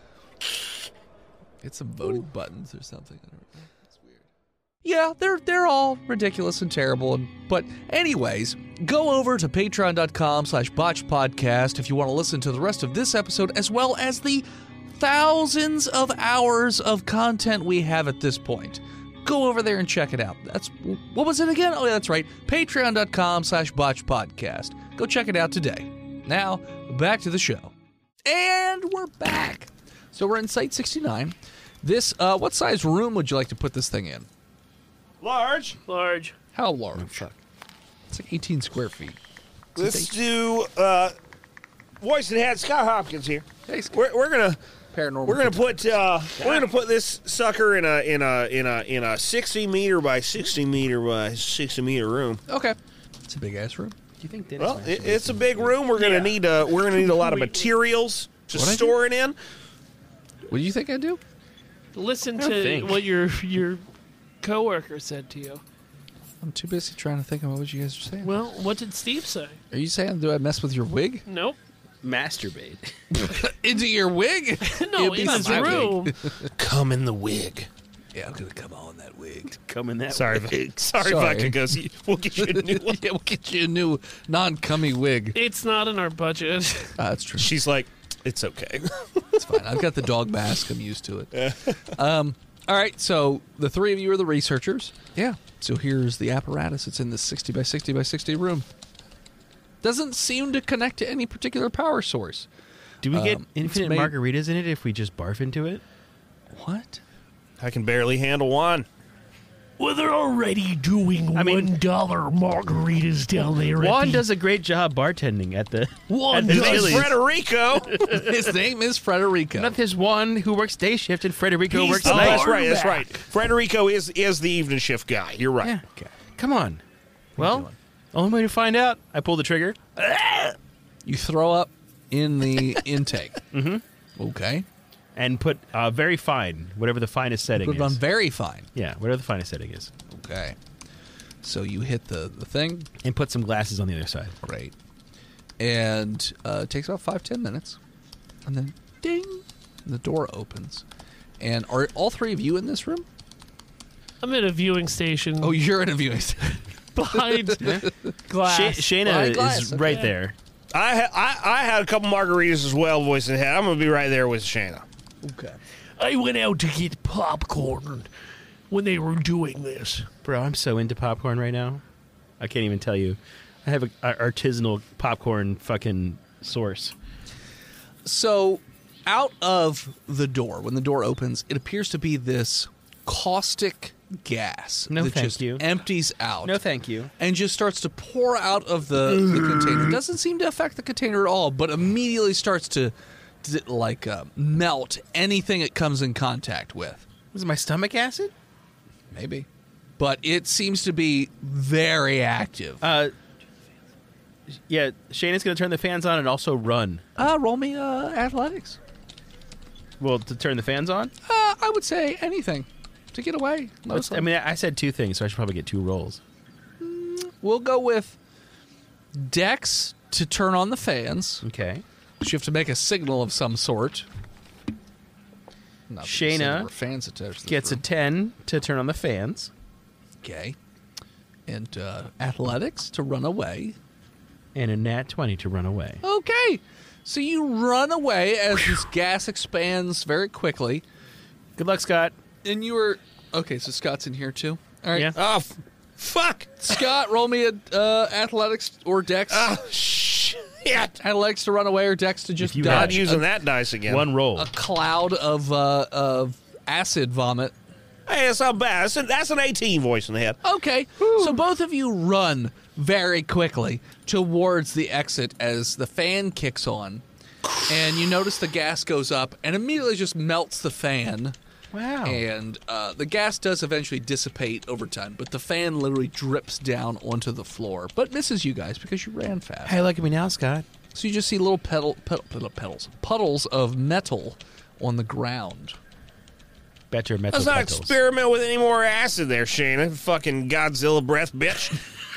Get some voting buttons or something. I don't know. It's weird. Yeah, they're all ridiculous and terrible. But anyways, go over to patreon.com/botchpodcast if you want to listen to the rest of this episode, as well as the thousands of hours of content we have at this point. go over there and check it out. What was it again? Oh, yeah, that's right. Patreon.com/botchpodcast. Go check it out today. Now, back to the show. And we're back. So we're in Site 69. This, what size room would you like to put this thing in? Large. Large. How large? It's like 18 square feet. Let's do voice and hat Scott Hopkins here. Hey, Scott. We're gonna Paranormal. we're gonna put this sucker in a 60 meter by 60 meter by 60 meter room. Okay. It's a big ass room. Do you think Dennis Well, might actually it's a listen big to room. We're gonna need a lot of materials to What'd I store it in. What do you think I do? Listen I don't to think. what your coworker said to you. I'm too busy trying to think of what you guys are saying. Well, what did Steve say? Are you saying, do I mess with your wig? Nope. masturbate? Into your wig? No, It'd be in his my wig. room. Come in the wig. Yeah, I'm going to come on that wig. Come in that Sorry, way. sorry, Sorry. Vodka Goes. We'll get you a new one. Yeah, we'll get you a new non-cummy wig. It's not in our budget. That's true. She's like, it's okay. It's fine. I've got the dog mask. I'm used to it. All right, so the three of you are the researchers. Yeah. So here's the apparatus. It's in this 60 by 60 by 60 room. Doesn't seem to connect to any particular power source. Do we get it's infinite made- margaritas in it if we just barf into it? What? I can barely handle one. Well, they're already doing I mean- $1 margaritas down there. Juan does a great job bartending at the. Juan at the His does. name's Chili's. Frederico. His name is Frederico. Not this one who works day shift and Frederico He's works the Oh, night. that's right. That's quarterback. right. Frederico is the evening shift guy. You're right. Yeah. Okay. Come on. Well, only way to find out. I pull the trigger. You throw up in the intake. Mm-hmm. Okay. And put very fine, whatever the finest setting Put it on is. very fine. Yeah, whatever the finest setting is. Okay. So you hit the thing. And put some glasses on the other side. Great. And it takes about 5-10 minutes. And then ding, the door opens. And are all three of you in this room? I'm at a viewing station Oh, you're in a viewing station. behind glass. Shayna Behind glass, is okay. right there. I had a couple margaritas as well, voice and head. I'm gonna be right there with Shayna. Okay. I went out to get popcorn when they were doing this. Bro, I'm so into popcorn right now. I can't even tell you. I have an artisanal popcorn fucking source. So out of the door, when the door opens, it appears to be this caustic gas No, that thank just you. empties out. No, thank you. And just starts to pour out of the container. It doesn't seem to affect the container at all, but immediately starts to melt anything it comes in contact with. Was it my stomach acid? Maybe. But it seems to be very active. Yeah, Shayna's going to turn the fans on and also run. Roll me athletics. Well, to turn the fans on? I would say anything to get away. Mostly. I mean, I said two things, so I should probably get 2 rolls. We'll go with Dex to turn on the fans. Okay. You have to make a signal of some sort. Not that you said there Shayna were fans attached to this Gets a room. 10 to turn on the fans. Okay. And athletics to run away. And a nat 20 to run away. Okay. So you run away as this gas expands very quickly. Good luck, Scott. And you were... Okay, so Scott's in here too. All right. Yeah. Oh, fuck! Scott, roll me a athletics or Dex. Oh, shit! Athletics to run away or Dex to just you dodge Not using that dice again. One roll. a cloud of acid vomit. Hey, it's not bad. That's an 18 voice in the head. Okay, so both of you run very quickly towards the exit as the fan kicks on, and you notice the gas goes up and immediately just melts the fan. Wow. And the gas does eventually dissipate over time, but the fan literally drips down onto the floor, but misses you guys because you ran fast. How you liking me now, Scott? So you just see little puddles of metal on the ground. Better metal Let's not petals. experiment with any more acid there, Shayna. Fucking Godzilla breath, bitch.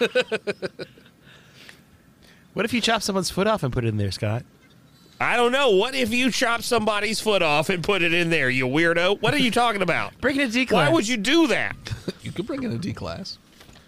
What if you chop someone's foot off and put it in there, Scott? I don't know. What if you chop somebody's foot off and put it in there, you weirdo? What are you talking about? Bring it a D Why would you do that? You could bring in a D class.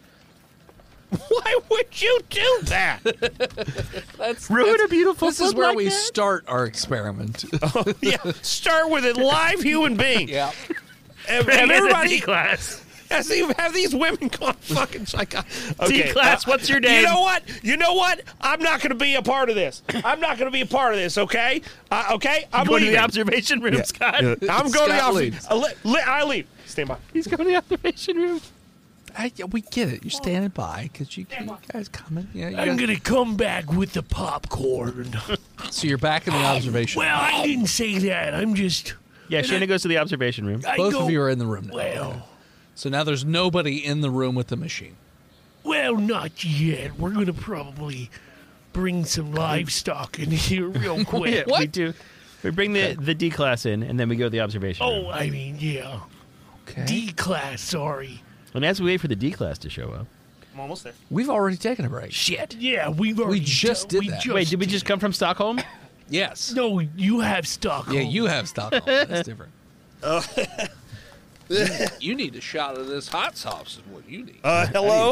Why would you do that? ruin a beautiful This is foot where like we that? start our experiment. Yeah, start with a live human being. Yeah. And everybody, class. Have these women gone fucking psycho? Okay, D-class, what's your name? You know what? I'm not going to be a part of this. Okay? I'm okay? I'm Going to leaving. the observation room, Scott. I'm going to the observation. I leave. Stand by. He's going to the observation room. We get it. You're standing by because you guys coming. Yeah, I'm gonna come back with the popcorn. So you're back in the observation room. Well, I didn't say that. I'm just. Yeah, Shannon goes to the observation room. Both of you are in the room now. Well, So now there's nobody in the room with the machine. not yet. We're gonna probably bring some livestock in here real quick. We do. We bring the D class in, and then we go to the observation room. Oh, I mean, yeah. Okay. D class. Sorry. And as we wait for the D class to show up. I'm almost there. We've already taken a break. Shit. Yeah, we've already. just did that. Wait, did we just come from Stockholm? Yes. No, you have Stockholm. Yeah, you have Stockholm. That's different. You need a shot of this hot sauce is what you need. Hello?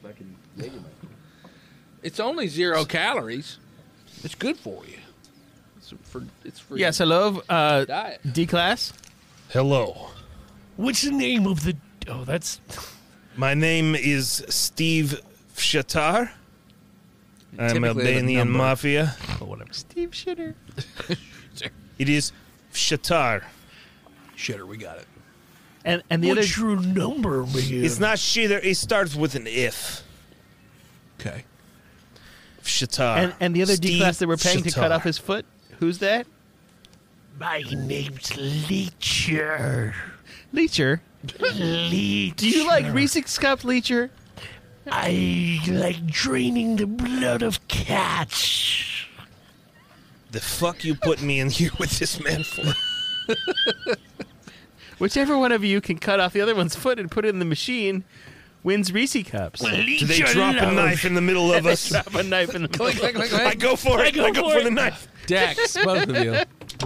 It's only 0 calories. It's good for you. It's for Yes, hello, diet. D class. Hello. What's the name of the? Oh, that's. My name is Steve Shatar. I'm Typically the Albanian number. Mafia. Or whatever. Steve Shitter. It is Shatar. Shitter, we got it. And the What's your number, man? It's not Shitter. It starts with an if. Okay. Shatar. and the other D Steve class that we're paying to cut Shatar. off his foot. Who's that? My name's Leecher. Leecher. Leecher. Do you like Reese's Cup, Leecher? I like draining the blood of cats. The fuck you put me in here with this man for? Whichever one of you can cut off the other one's foot and put it in the machine wins Reese Cups. Do they drop a knife in the middle of us? Drop a knife in the I go for it. I go for the knife. Dex, both of you.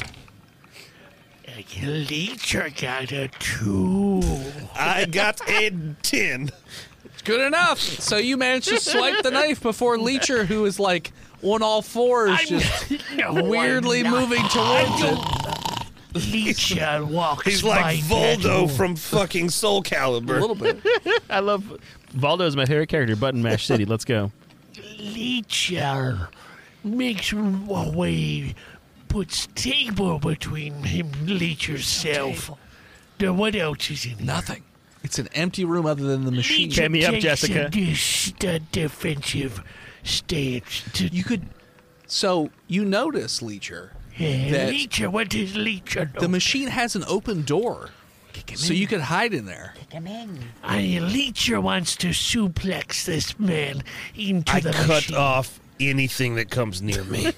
Leecher got a 2. I got a 10. Good enough. So you managed to swipe the knife before Leecher, who is like on all fours, just weirdly moving towards it. Leecher walks He's by like Voldo bedroom. from fucking Soul A Calibur. little bit. I love Valdo's my favorite character. Button Mash City. Let's go. Leecher makes a way, puts table between him, Leecher's self. Then what else is in here? Nothing. It's an empty room other than the machine. Leecher Get me up, takes Jessica. a defensive stance. You could. So you notice, Leecher, that Leecher, what does Leecher know? the machine has an open door, so you could hide in there. Leecher wants to suplex this man into I the cut machine. off anything that comes near me.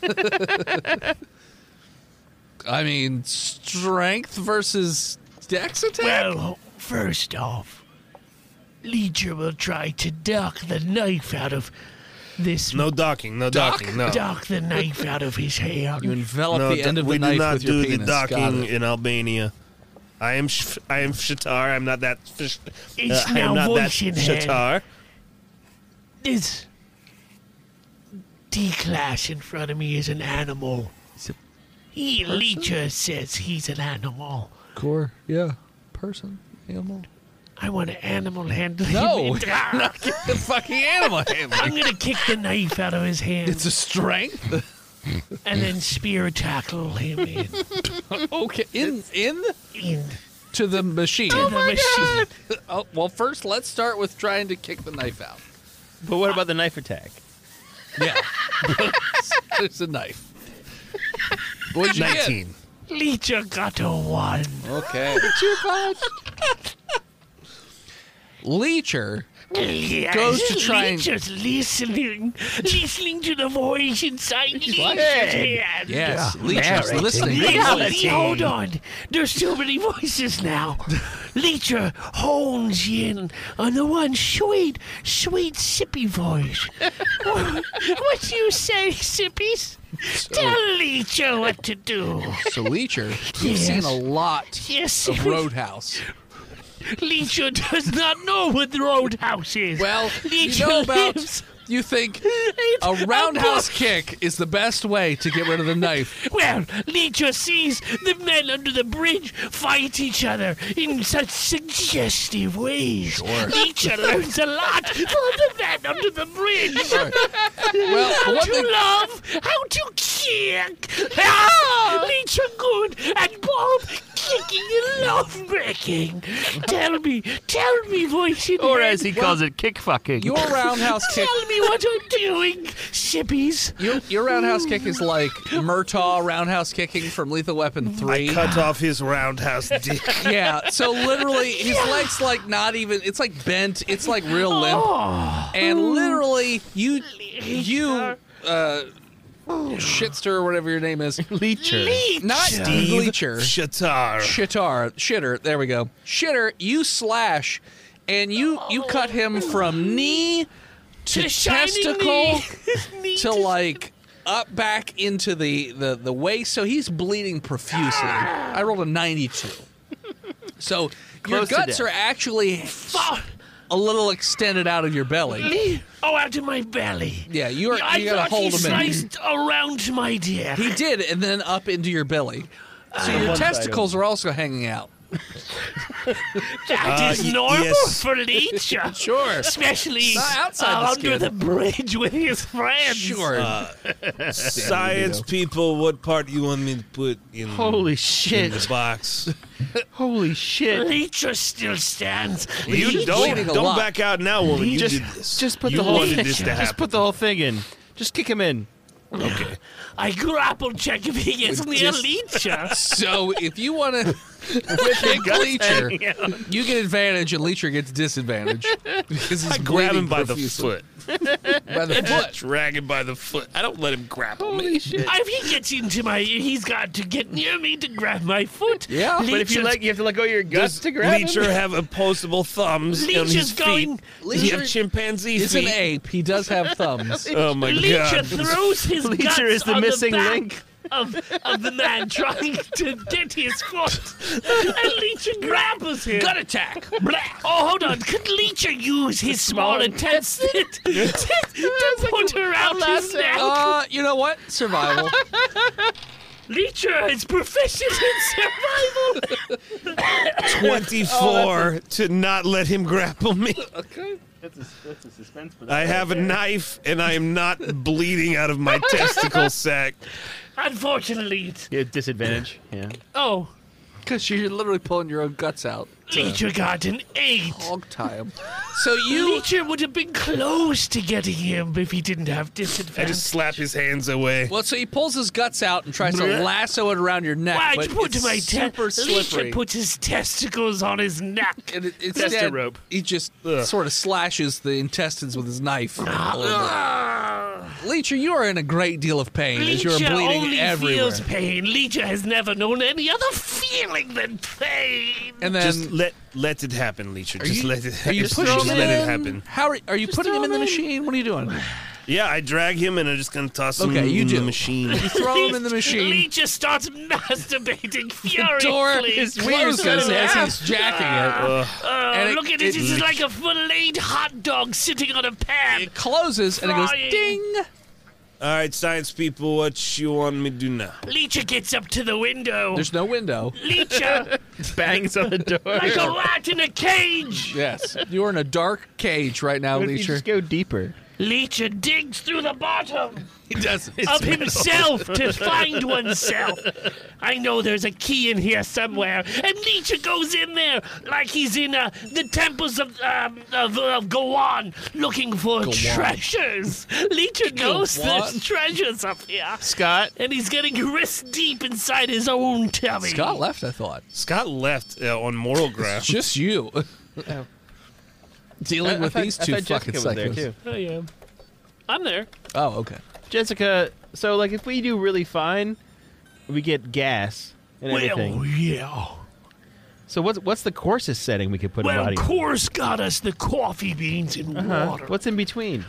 I mean, strength versus dex attack. Well, first off, Leecher will try to duck the knife out of this. No docking. No docking. No. Duck the knife out of his hand. You envelop No, the end of the we knife do not with your do penis. the Got docking it. in Albania. I am Shatar. I'm not that. It's I now am not that voice in hand. Shatar. This D-class in front of me is an animal. Leecher says he's an animal. Core, yeah, person, animal. I want to animal handle No, him. not get the fucking animal I'm handling. gonna kick the knife out of his hand It's a strength. and then spear tackle him in Okay, in to the machine. the machine. Oh, well, first let's start with trying to kick the knife out. But what about the knife attack? Yeah, there's a knife. What'd you 19. Leecher got a 1. get? Okay. Leecher Yes, goes to try and- Leecher's listening to the voice inside Leecher's head. Yes, Leecher's listening. Reality. Hold on. There's too many voices now. Leecher hones in on the one sweet, sippy voice. What do you say, Sippies? Tell Leecher what to do. So Leecher, you've Yes. seen a lot Yes, of Sippies. Roadhouse. Leecher does not know what the Roadhouse is. Well, you Leecher know about lives You think a roundhouse kick is the best way to get rid of the knife. Well, Leecher sees the men under the bridge fight each other in such suggestive ways. Sure. Leecher learns a lot from the men under the bridge. Well, How one to thing, love, how to kick. Ah, Leecher good, and Bob kicking and love making. Tell me, voice in Or head. as he calls it, kick fucking. your roundhouse kick. Tell me what I'm doing, shippies. Your roundhouse kick is like Murtaugh roundhouse kicking from Lethal Weapon 3. Cut off his roundhouse dick. Yeah, so literally his leg's like not even, it's like bent, it's like real limp. And literally you Shitster or whatever your name is. Leecher. Not Bleacher. Shitter, there we go. Shitter, you slash and you cut him from knee to testicle to like up back into the waist, so he's bleeding profusely. I rolled a 92. So your Close to guts death. are actually a little extended out of your belly. Oh, out of my belly. Yeah, you I gotta thought hold he him in. sliced around my dear. He did, and then up into your belly. So your one side testicles are also hanging out. That is normal yes. for Leecher. Sure. Especially Not outside the under skin. the bridge with his friends. Sure. Science people, what part do you want me to put in, Holy in shit. the box? Holy shit. Leecher still stands. You bleeding a don't lot. back out now, woman. You Just- did this. Just put you the whole wanted thing. this to Just happen. put the whole thing in. Just kick him in. Okay. I grapple check if he gets near Just- Leecher. So if you want to kick Leecher, you get advantage and Leecher gets disadvantage. Because he's I grab bleeding him by profusely. the foot. By the foot. Drag him by the foot. I don't let him grapple me. If he gets into my, he's got to get near me to grab my foot. Yeah. But if you Leecher's- you have to let go of your guts Does to grab Leecher him. have opposable thumbs on Leecher's his feet? going. Does he have chimpanzee It's feet? an ape. He does have thumbs. Oh my Leecher god. throws his Leecher guts is the on missing the back link. of the man trying to get his foot, and Leecher grabs him. Gut attack. Oh, hold on. Could Leecher use his small intestine to put around his neck? You know what? Survival. Leecher is proficient in survival. 24 to not let him grapple me. That's a suspense for I have a knife and I am not bleeding out of my testicle sack. Unfortunately, it's... Yeah, disadvantage. Yeah. Oh, Because you're literally pulling your own guts out. Leecher got an 8. Hog tie him. So you... Leecher would have been close to getting him if he didn't have I disadvantage. just slap his hands away. Well, so he pulls his guts out and tries to lasso it around your neck, Why'd but you put it's my super slippery. Leecher puts his testicles on his neck. And it's That's dead. the rope. He just Ugh. sort of slashes the intestines with his knife. a little bit. Ah. Leecher, you are in a great deal of pain as you are Leecher bleeding only everywhere. feels pain. Leecher has never known any other feeling than pain. And then, Just let it happen, Leecher. Just you- let it are happen. you Just pushing let him it in? happen. how are you putting him in the machine? What are you doing? Yeah, I drag him and I'm just gonna toss him Okay, you in do. the machine. You throw him in the machine. Leecher starts masturbating Door furiously. is closes as he's jacking it. And it- Look at it. it- This is like a filleted hot dog sitting on a pan. It closes and it goes Frying. ding. All right, science people, what you want me to do now? Leecher gets up to the window. There's no window. Leecher, Bangs on the door. like a rat in a cage. Yes. You're in a dark cage right now, What if you Leecher. just go deeper? Leecher digs through the bottom He does. of himself to find oneself. I know there's a key in here somewhere, and Leecher goes in there like he's in the temples of Gowan, looking for treasures. Leecher knows Gowan? there's treasures up here, Scott. and he's getting wrist deep inside his own tummy. Scott left, I thought. Scott left on moral ground. Just you. Dealing with these two fucking Jessica was there psychos. too. I am. I'm there. Oh, okay. Jessica, so like if we do really fine, we get gas and everything. Well, yeah. So what's the coarsest setting we could put a Well, body? course got us the coffee beans and water. What's in between?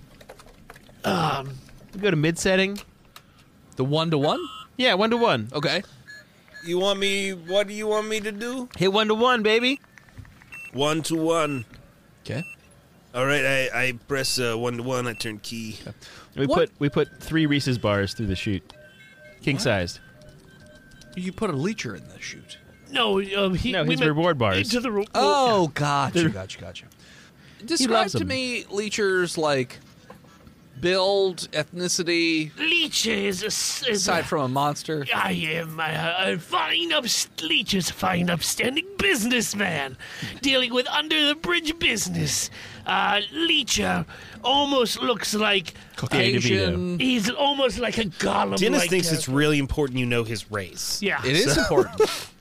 We go to mid setting. The 1-to-1? Yeah, 1-to-1. Okay. You want me? What do you want me to do? Hit 1-to-1, baby. 1-to-1. Okay. All right, I press 1-1. I turn key. We put 3 Reese's bars through the chute, king sized. You put a leecher in the chute. No, His reward bars. Into the Oh, gotcha. Describe loves to them. me leechers like build, ethnicity, Leech is aside from a monster. I am a fine, upstanding businessman dealing with under-the-bridge business. Leecher almost looks like... Caucasian. He's almost like a golem. Dennis thinks it's really important you know his race. Yeah. It is important.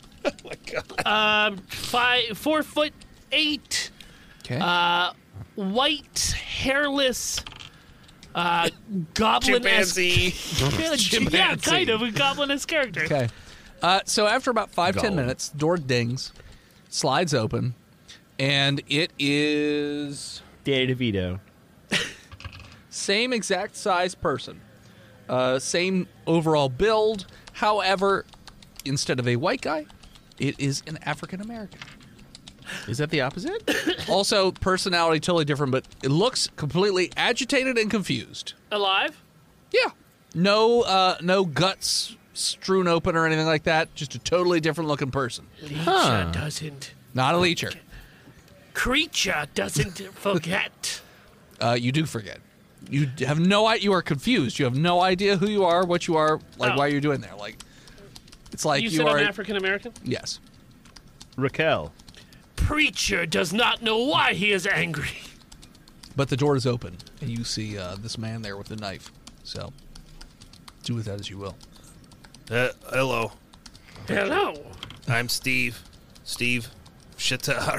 4'8", Okay. white, hairless, goblin-esque. Chimpanzee. Yeah, kind of a goblin-esque character. Okay. So after about 5-10 minutes, the door dings, slides open, and it is Danny DeVito. same exact size person, same overall build. However, instead of a white guy, it is an African American. Is that the opposite? Also, personality totally different, but it looks completely agitated and confused. Alive? Yeah. No guts strewn open or anything like that. Just a totally different looking person. Leecher doesn't. Not a leecher. Creature doesn't forget. You do forget. You have no idea. You are confused. You have no idea who you are, what you are, why you're doing there. Like, it's like You you said are. I'm African American? Yes. Raquel. Preacher does not know why he is angry. But the door is open, and you see this man there with a knife. So, do with that as you will. Hello. Hello. I'm Steve. Steve Shatar.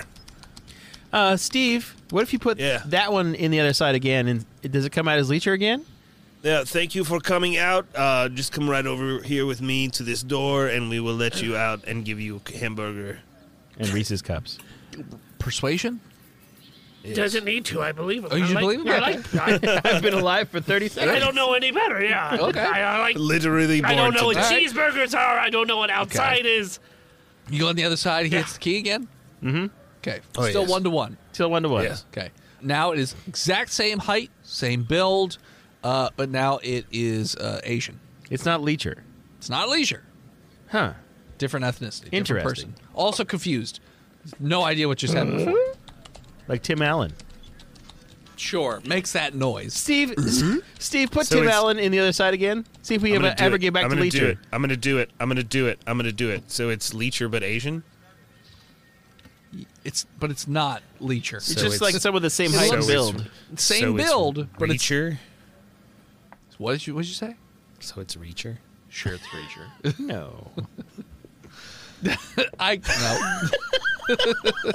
Steve, what if you put Yeah. that one in the other side again, and does it come out as Leecher again? Yeah, thank you for coming out. Just come right over here with me to this door, and we will let you out and give you a hamburger. And Reese's Cups. Persuasion? Doesn't need to, I believe him. Oh, you believe him? I've been alive for 30 seconds. I don't know any better, yeah. Okay. I like... Literally born I don't know what to die. cheeseburgers are. I don't know what outside is. You go on the other side, he hits the key again? Mm-hmm. Okay. Oh, Still yes. 1-1. Till 1-1. Yes. Okay. Now it is exact same height, same build, but now it is Asian. It's not Leecher. It's not leisure. Huh. Different ethnicity. Different Interesting. person. Also confused. No idea what just happened before. Like Tim Allen. Sure. Makes that noise. Steve, Steve, put So Tim it's- Allen in the other side again. See if we I'm gonna ever do it. get back I'm to gonna do Leecher. it. I'm gonna do it. I'm gonna do it. I'm gonna do it. So it's Leecher but Asian? But it's not leecher. It's So just it's- like some of the same so height it's- and build. Same So it's build, but it's Reacher? what did you say? So it's Reacher? Sure, it's Reacher. No. I no.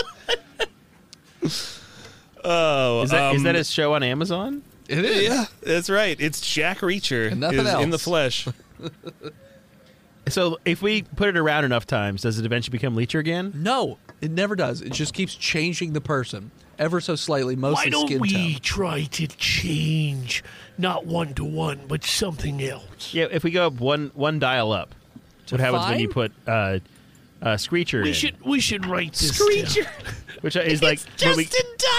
Oh, Is that his show on Amazon? It is. Yeah, that's right. It's Jack Reacher And nothing is in the else. flesh. So if we put it around enough times, does it eventually become Leecher again? No, it never does. It just keeps changing the person ever so slightly, mostly Why don't skin we tone. try to change, not 1-to-1, but something else? Yeah, if we go up one dial up, what happens when you put Screecher in? We should write this down. Which is like when we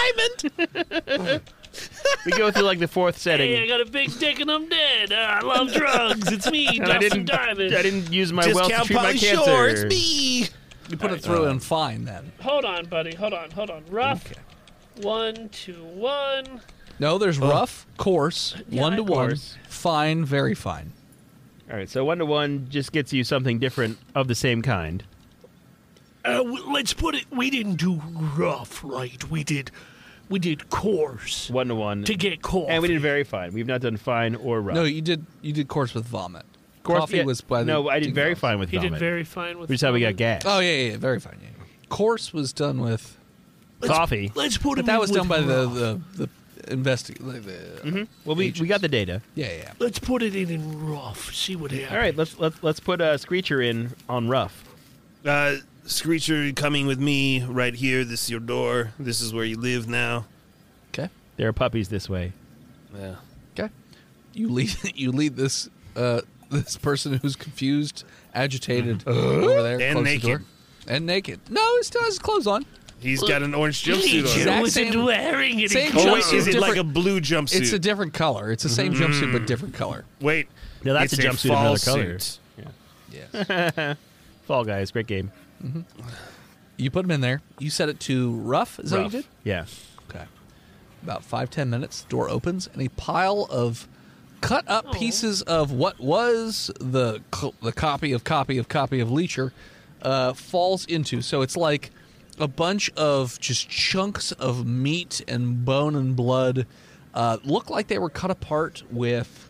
go through like the fourth setting. Hey, I got a big dick and I'm dead. I love drugs. It's me, And I Dustin didn't Diamond. I didn't use my wealth to Discount treat my Polly cancer. Shore, it's me. You put it through and fine then. Hold on, buddy. Hold on. Rough. 1-to-1. No, there's rough, coarse, Yeah, 1-to-1, coarse. fine, very fine. All right, so 1-to-1 just gets you something different of the same kind. Let's put it. We didn't do rough, right? We did coarse 1-to-1. to get coffee. And we did very fine. We've not done fine or rough. No, you did coarse with vomit. Course- Coffee yeah, was by the no, I did very Dingos. fine with He vomit. did very fine with. Which is how we got gas. Oh yeah, very fine. Yeah. Coarse was done with, Coffee. Let's put but him that in was with done by rough. the investigate. Well, we got the data. Yeah. Let's put it in rough. See what happens. All right, let's put Screecher in on rough. Screecher coming with me right here. This is your door. This is where you live now. Okay. There are puppies this way. Yeah. Okay. You lead this this person who's confused, agitated over there, And close naked. the door. And naked. No, he still has his clothes on. He's got an orange jumpsuit on. Legion Exact wasn't same- wearing any same Oh, wait, jumpsuit. is it like a Different- blue jumpsuit? It's a different color. It's the same jumpsuit, but different color. Wait. No, that's it's a jumpsuit of fall another color. suit. Yes. Fall Guys, great game. You put them in there. You set it to rough. Is that what you did? Yeah. Okay. About 5-10 minutes. Door opens, and a pile of cut up pieces of what was the copy of Leecher falls into. So it's like a bunch of just chunks of meat and bone and blood. Look like they were cut apart with.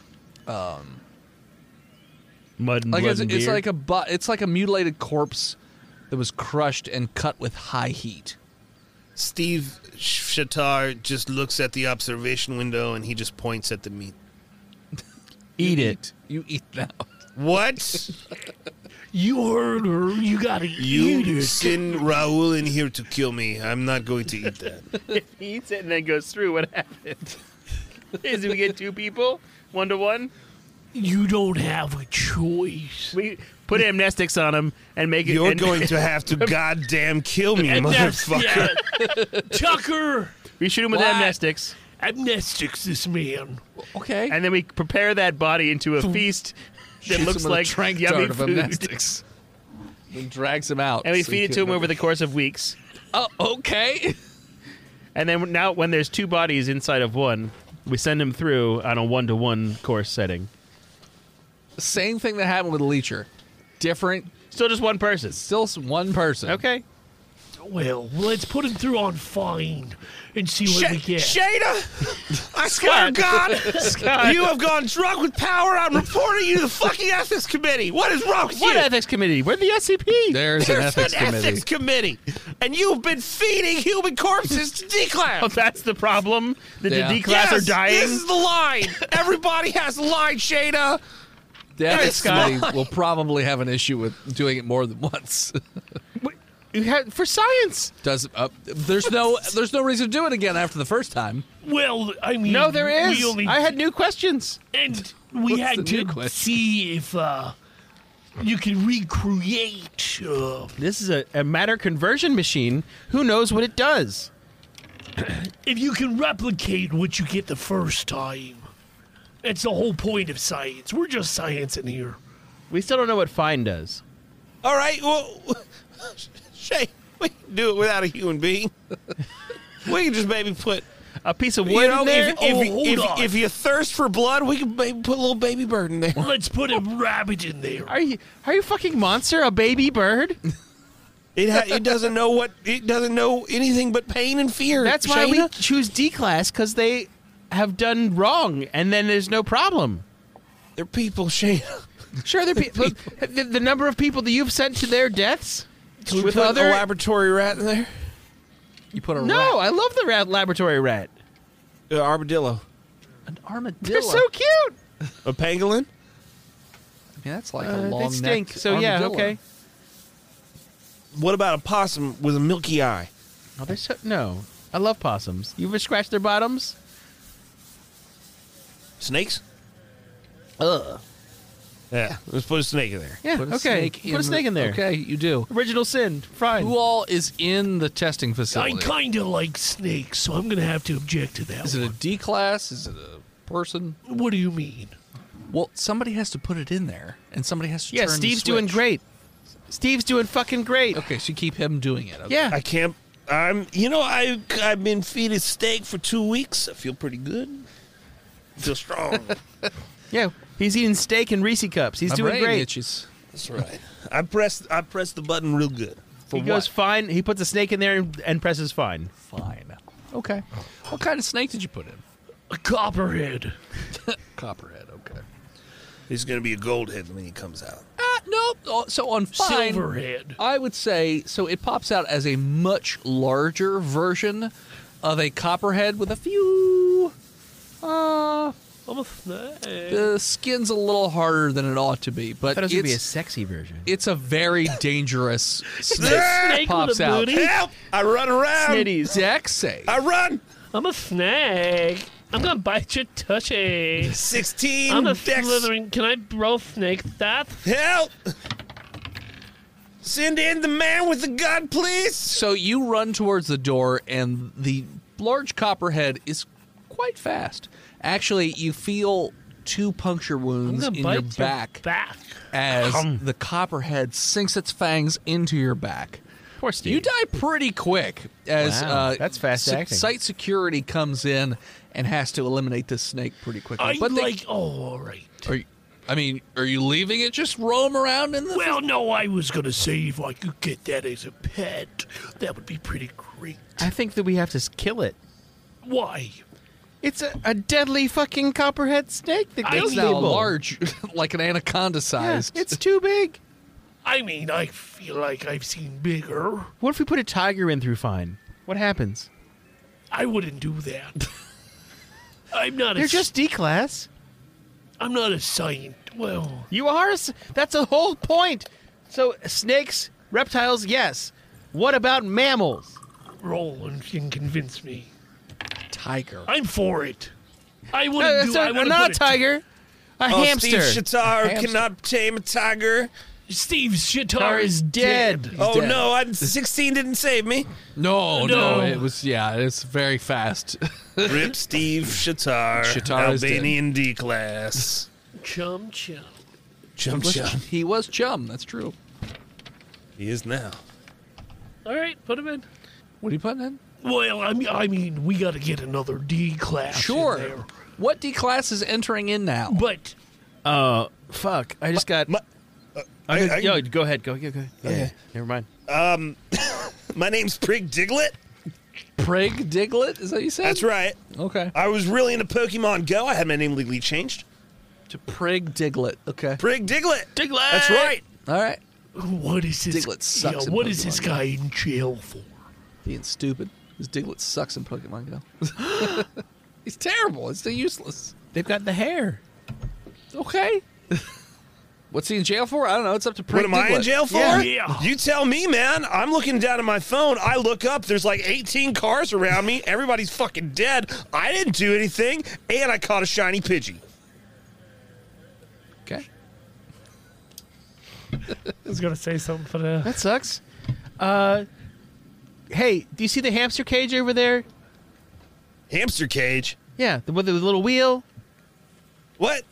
Mud and Like blood it's like it's like a mutilated corpse that was crushed and cut with high heat. Steve Shatar just looks at the observation window and he just points at the meat. Eat it. You eat now. What? You heard her. You gotta eat You it. send Raul in here to kill me. I'm not going to eat that. If he eats it and then goes through, what happens? Is we get 2 people, 1-to-1? You don't have a choice. We put amnestics on him and make it. You're and- going to have to goddamn kill me, And that's- motherfucker. yeah. Tucker, We shoot him with What? amnestics, amnestics this man. Okay. and then we prepare that body into a feast that Shoots looks him with a like trank yummy dart of food. amnestics. Then drags him out. And we so feed you it to can him over the remember. course of weeks. Oh, okay. And then now, when there's 2 bodies inside of one, we send him through on a 1-to-1 course setting. Same thing that happened with Leecher. Different. Still just one person. Still one person. Okay. Well, let's put him through on fine and see what we get. Shada! I swear to God, Scott. you have gone drunk with power. I'm reporting you to the fucking ethics committee. What is wrong with What you? ethics committee? We're the SCP. There's an ethics committee. ethics committee. And you've been feeding human corpses to Oh, D-Class. that's the problem. That Yeah. the D-class Yes, are dying. This is the line. Everybody has a line, Shada. The ethics Scott. committee will probably have an issue with doing it more than once. For science. There's no reason to do it again after the first time. Well, I mean, No, there is. We only, I had new questions. and we What's had the new to question? see if you can recreate. This is a matter conversion machine. Who knows what it does? If you can replicate what you get the first time. That's the whole point of science. We're just science in here. We still don't know what fine does. All right, well, Shay, we can do it without a human being. We can just maybe put, A piece of you wood know, in there? if you thirst for blood, we can maybe put a little baby bird in there. Let's put a rabbit in there. Are you fucking monster? A baby bird? It doesn't know anything but pain and fear. That's why Shayna. we choose D-class, because they have done wrong, and then there's no problem. They're people, Shayna. Sure, they're people. The number of people that you've sent to their deaths Can we with put other a laboratory rat in there? You put a No, rat, I love the laboratory rat. Armadillo. an armadillo. They're so cute. A pangolin? Yeah, that's like a They long stink. neck So yeah, armadillo. okay. What about a possum with a milky eye? Oh, they're so no. I love possums. You ever scratched their bottoms? Snakes? Ugh. Yeah, let's put a snake in there. Yeah. Put a Okay. snake Put a snake in there. Okay, you do. Original sin. Fine. Who all is in the testing I facility? kind of like snakes, so I'm going to have to object to that Is it a one. D class? Is it a person? What do you mean? Well, somebody has to put it in there, and somebody has to Yeah, turn the Steve's doing switch. great. Steve's doing fucking great. Okay, so you keep him doing it. Okay. Yeah. I can't. I've been feeding steak for 2 weeks. I feel pretty good. I feel strong. Yeah. He's eating steak and Reese cups. He's My doing brain great. itches. That's right. I pressed the button real good. For He goes what? fine. He puts a snake in there and presses fine. Fine. Okay. What kind of snake did you put in? A copperhead. Copperhead. Okay. He's going to be a gold head when he comes out. Nope. Oh, so on fine, Silverhead. I would say so. It pops out as a much larger version of a copperhead with a few. I'm a snake. The skin's a little harder than it ought to be, I but thought it was going to be a it's sexy version. it's a very dangerous snake. Snake Pops with a out. booty. Help! I run around. Snitties. Dex save. I run. I'm a snake. I'm going to bite your tushy. 16. I'm a Dex. slithering. Can I roll snake stats? Help! Send in the man with the gun, please. So you run towards the door, and the large copperhead is quite fast. Actually, you feel 2 puncture wounds in your back as the copperhead sinks its fangs into your back. Poor Steve. You die pretty quick as Wow, that's fast acting. site security comes in and has to eliminate this snake pretty quickly. all right. Are you leaving it just roam around in the... Well, no, I was going to say if I could get that as a pet, that would be pretty great. I think that we have to kill it. Why? It's a deadly fucking copperhead snake that kills It's now people. large, like an anaconda Yeah, sized. it's too big. I mean, I feel like I've seen bigger. What if we put a tiger in through fine? What happens? I wouldn't do that. I'm not You're just D-class. I'm not a scientist. Well, You are. That's the whole point. So snakes, reptiles, yes. What about mammals? roll and can convince me. Tiger. I'm for it. I wouldn't do I wouldn't not put a tiger. A hamster. Steve Shatar Hamster. cannot tame a tiger. Steve Shatar is dead. Oh dead. no, I'm 16 didn't save me. No, No. it was, it's very fast. Rip Steve Shatar, Shatar is dead. Albanian D class. Chum chum. Chum chum. He was chum, that's true. He is now. All right, put him in. What are you putting in? Well, I mean, we got to get another D class. Sure. In there. What D class is entering in now? But Fuck. I just got. Yo, go ahead. Go ahead. Never mind. My name's Prig Diglett. Prig Diglett? Is that what you said? That's right. Okay. I was really into Pokemon Go. I had my name legally changed. To Prig Diglett. Okay. Prig Diglett. Diglett! That's right. All right. what is this? Diglett sucks in what is this Pokemon guy in jail for? Being stupid. Because Diglett sucks in Pokemon Go. He's terrible. It's useless. They've got the hair. Okay. What's he in jail for? I don't know. It's up to Prig What am I in Diglett. jail for? Yeah. You tell me, man. I'm looking down at my phone. I look up. There's like 18 cars around me. Everybody's fucking dead. I didn't do anything. And I caught a shiny Pidgey. Okay. I was gonna say something for the. That sucks. Hey, do you see the hamster cage over there? Hamster cage. Yeah, with the little wheel. What?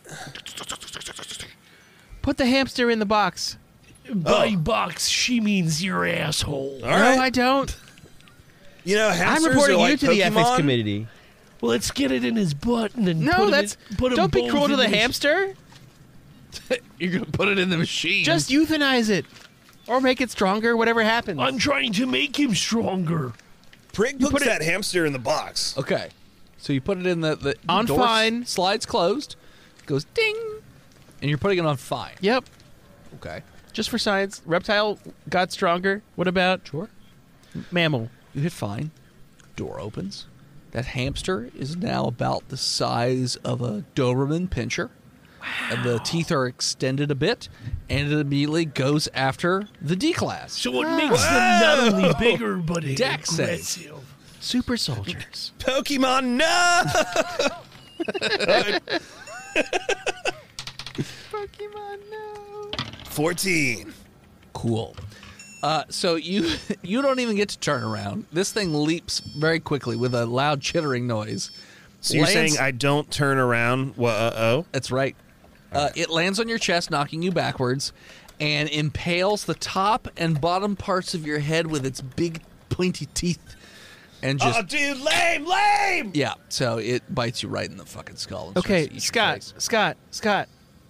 Put the hamster in the box. By box, she means your asshole. All right. No, I don't. You know, I'm hamsters reporting are you like to the Pokemon. ethics committee. Well, let's get it in his butt and then No, put that's. him in, put 'em Don't be both cruel to in the his- hamster. You're going to put it in the machine. Just euthanize it, or make it stronger. Whatever happens. I'm trying to make him stronger. Prig puts that hamster in the box. Okay. So you put it in the On door fine. Slides closed. Goes ding. And you're putting it on fine. Yep. Okay. Just for science. Reptile got stronger. What about Sure. mammal? You hit fine. Door opens. That hamster is now about the size of a Doberman pinscher. And the teeth are extended a bit, and it immediately goes after the D class. So it makes them not only bigger, but Dex save. aggressive. Super soldiers. Pokemon, no! Pokemon, no. 14. Cool. So you don't even get to turn around. This thing leaps very quickly with a loud chittering noise. So you're Lands- saying I don't turn around? Oh? That's right. It lands on your chest, knocking you backwards, and impales the top and bottom parts of your head with its big, pointy teeth. And just Oh, dude, lame! yeah, so it bites you right in the fucking skull. And starts to Okay, eat your Scott. face. Scott.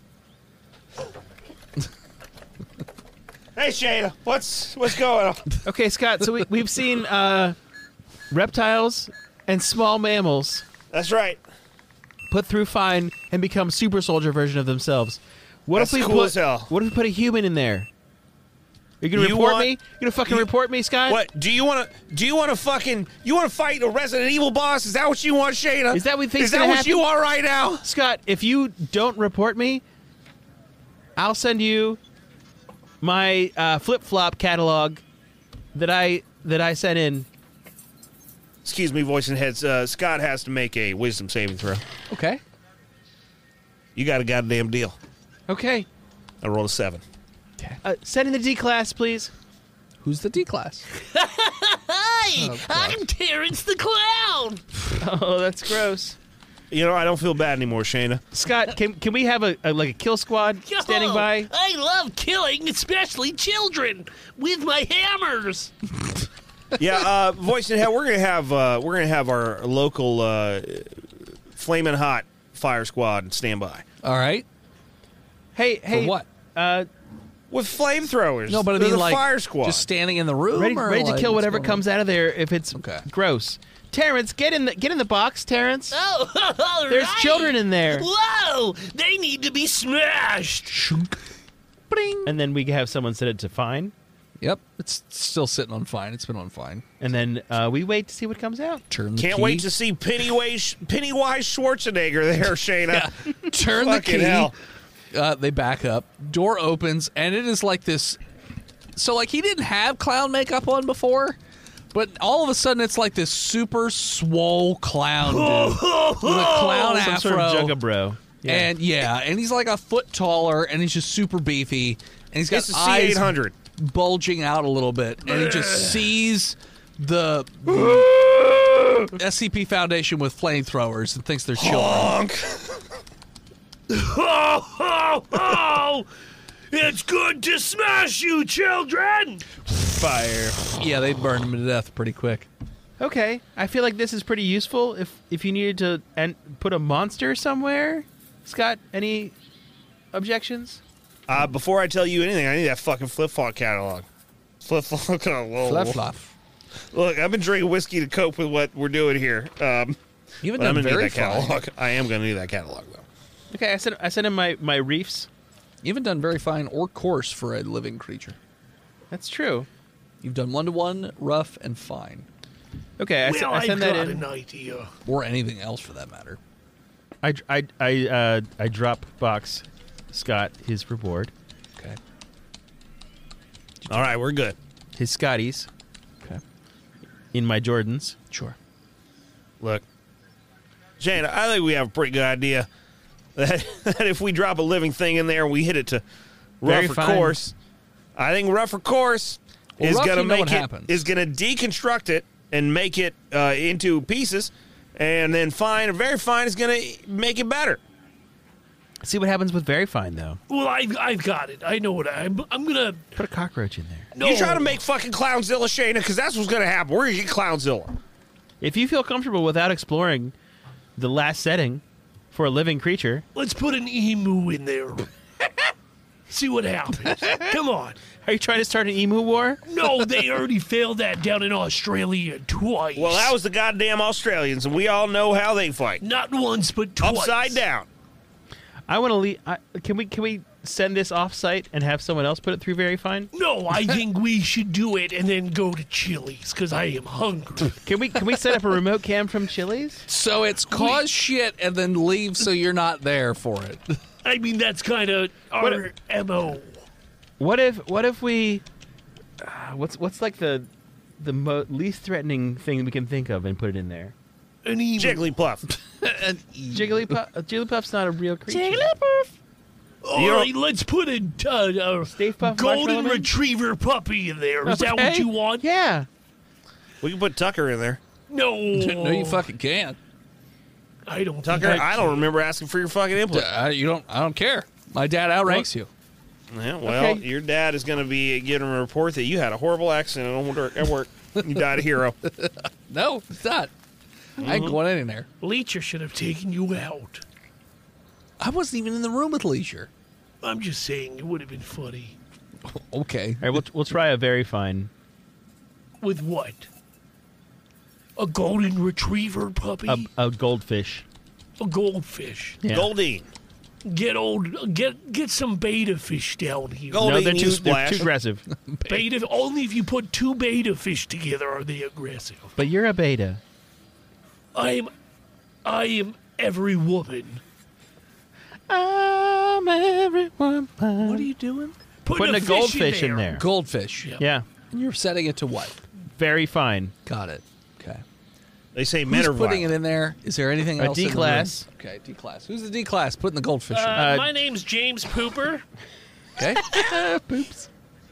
Hey, Shada, what's going on? Okay, Scott. So we've seen reptiles and small mammals That's right. put through fine and become super soldier version of themselves. What That's if we cool put? as hell. What if we put a human in there? You gonna You report want- me? You gonna fucking report me, Scott? What? Do you want to fight a Resident Evil boss? Is that what you want, Shada? Is that what you think's Is that gonna what happen? you are right now? Scott, if you don't report me, I'll send you my flip-flop catalog that I sent in. Excuse me, voice and heads. Scott has to make a wisdom saving throw. Okay. You got a goddamn deal. Okay. I rolled a 7. Send in the D class, please. Who's the D class? Hi, I'm Terrence the Clown. Oh, that's gross. You know, I don't feel bad anymore, Shayna. Scott, can we have a kill squad standing Yo, by? I love killing, especially children, with my hammers. Yeah, Voice and Head, we're gonna have our local flaming hot fire squad stand by All right. Hey, For what? with flamethrowers. No, but I They're mean, the like, fire squad. just standing in the room, ready or, to like, kill what's whatever going comes out of there if it's Okay. gross. Terrence, get in the box, Terrence. Oh, all There's right. children in there. Whoa, they need to be smashed. Shunk. Bring. And then we have someone set it to fine, Yep, it's still sitting on fine. It's been on fine. and then we wait to see what comes out. Turn the Can't key. wait to see Pennywise Schwarzenegger there, Shayna. Turn the Fucking key. hell. They back up. Door opens, and it is like this. So, like, he didn't have clown makeup on before, but all of a sudden, it's like this super swole clown dude with a clown Some afro. sort of jugga-bro. Yeah. And he's like a foot taller, and he's just super beefy, and he's got It's a eyes C800. bulging out a little bit, and he just sees the SCP Foundation with flamethrowers and thinks they're children. Oh, it's good to smash you, children. Fire. Yeah, they burned him to death pretty quick. Okay, I feel like this is pretty useful if you needed to put a monster somewhere. Scott, any objections? Before I tell you anything, I need that fucking flip-flop catalog. Flip-flop. Fluff. Look, I've been drinking whiskey to cope with what we're doing here. You haven't But I'm done gonna need very that catalog. fine. I am gonna need that catalog though. Okay, I sent in my reefs. You haven't done very fine or coarse for a living creature. That's true. You've done 1-to-1, rough, and fine, Okay, I Well, I've send that got in. an idea. or anything else for that matter. I drop box Scott his reward, Okay. All right, we're good. his Scotties Okay. in my Jordans. Sure. Look, Shane, I think we have a pretty good idea that if we drop a living thing in there and we hit it to Very rough or fine. coarse, I think rough or coarse Well, is rough, gonna you know make what it happens. is gonna deconstruct it and make it into pieces, and then fine or very fine is gonna make it better. See what happens with very fine though. Well, I've got it. I know what I'm gonna. Put a cockroach in there. No, You try to make fucking Clownzilla, Shayna, because that's what's gonna happen. We're gonna get Clownzilla. If you feel comfortable without exploring the last setting for a living creature, Let's put an emu in there. See what happens. Come on. are you trying to start an emu war? No, they already failed that down in Australia twice. Well, that was the goddamn Australians, and we all know how they fight. not once but twice. Upside down. I want to leave. Can we send this off-site and have someone else put it through very fine? No, I think we should do it and then go to Chili's because I am hungry. Can we set up a remote cam from Chili's? So it's cause shit and then leave so you're not there for it. I mean, that's kind of our MO. What if we? What's like the least threatening thing we can think of and put it in there? An emu. Jigglypuff. Jigglypuff. Jigglypuff's not a real creature. All right, let's put a Stave Puff golden Marshmallow Man? retriever puppy in there. Is that Okay. what you want? Yeah. We can put Tucker in there. No. No, you fucking can't. I don't Tucker, think I don't remember asking for your fucking input. I don't care. My dad outranks you. Yeah, well, Okay. your dad is going to be giving a report that you had a horrible accident at work. You died a hero. No, it's not. I ain't going in there. Leecher should have taken you out. I wasn't even in the room with Leisure. I'm just saying it would have been funny. Okay. All right, we'll try a very fine. With what? A golden retriever puppy? A goldfish. A goldfish. Yeah. Goldine. Get some beta fish down here. Gold- No, they're Goldine, too, you they're too splash. aggressive. Beta only if you put two beta fish together are they aggressive. But you're a beta. I am every woman. I'm everyone. What are you doing? Putting a fish goldfish in there. Goldfish. Yeah. Yeah. You're setting it to what? Very fine. Got it. Okay. They say men Who's are putting violent. it in there? Is there anything A else? in the D-class. room? Okay, D class. Who's the D class? Putting the goldfish in. My name's James Pooper. Okay. Poops.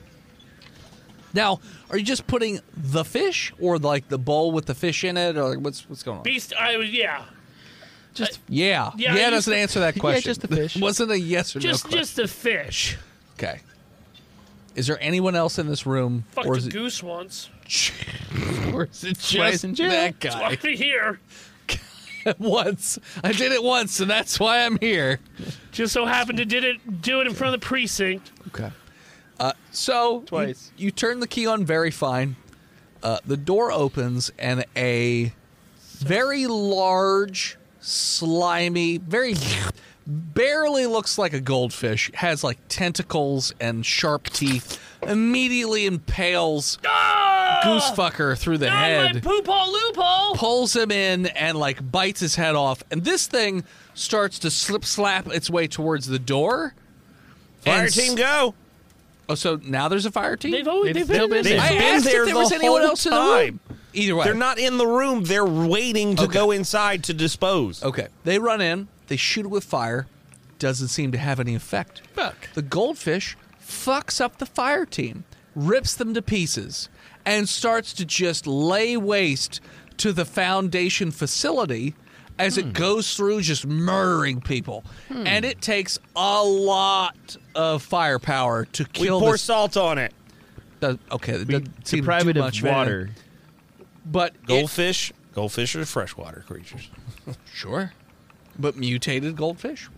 Now, are you just putting the fish, or like the bowl with the fish in it, or like what's going on? Beast, yeah. Yeah. Yeah, Yeah I doesn't used answer that question. just the fish. Wasn't a yes or no question. Just a fish. Okay. Is there anyone else in this room, Fucked or a is it, goose once. or is it Twice just in jail. that That's guy? why I'm here. Once. I did it once, and that's why I'm here. Just so happened to do it in front of the precinct. Okay. So Twice. You turn the key on very fine. The door opens, and a very large, slimy, very barely looks like a goldfish, has like tentacles and sharp teeth, immediately impales Goosefucker through the My head, poop hole loophole. pulls him in, and like bites his head off. And this thing starts to slap its way towards the door. Fire And team, go. Oh, so now there's a fire team? They've always They've been been there. They've I been asked there if there was the anyone whole else in the room. time. Either way. They're not in the room. They're waiting to go inside to dispose. Okay. They run in. They shoot it with fire. Doesn't seem to have any effect. Fuck. The goldfish fucks up the fire team, rips them to pieces, and starts to just lay waste to the Foundation facility as it goes through just murdering people. And it takes a lot of firepower to We kill pour this. salt on it. Okay, that We doesn't seem deprive too it of much water. But Goldfish are freshwater creatures. sure. But mutated goldfish?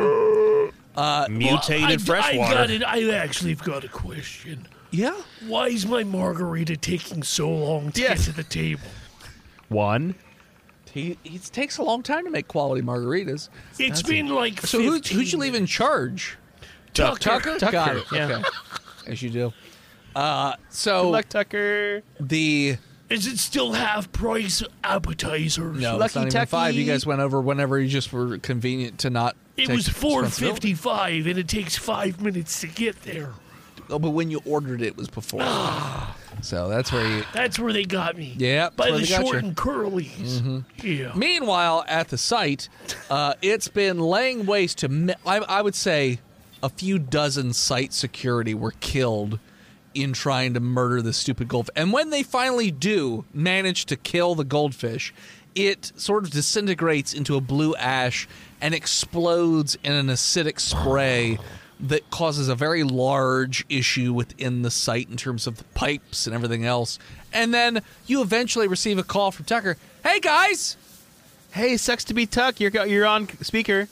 Mutated freshwater. I actually have got a question. Yeah. Why is my margarita taking so long to get to the table? One. He takes a long time to make quality margaritas. It's been like So 15 who'd you leave in charge? Tucker. Got it. Yeah. Okay. As you do. Good So luck, Tucker. the Is it still half price appetizers? no, Lucky it's not even Tucky. 5. You guys went over whenever you just were convenient to not. It take was responsibility. $4.55, and it takes 5 minutes to get there. Oh, but when you ordered it was before. So that's where you. That's where they got me. Yeah, that's by where the they got short you. and curlies. Yeah. Meanwhile, at the site, it's been laying waste to, I would say, a few dozen site security were killed in trying to murder the stupid goldfish. And when they finally do manage to kill the goldfish, it sort of disintegrates into a blue ash and explodes in an acidic spray that causes a very large issue within the site in terms of the pipes and everything else. And then you eventually receive a call from Tucker. Hey, guys! Hey, sucks to be Tuck. You're on speaker.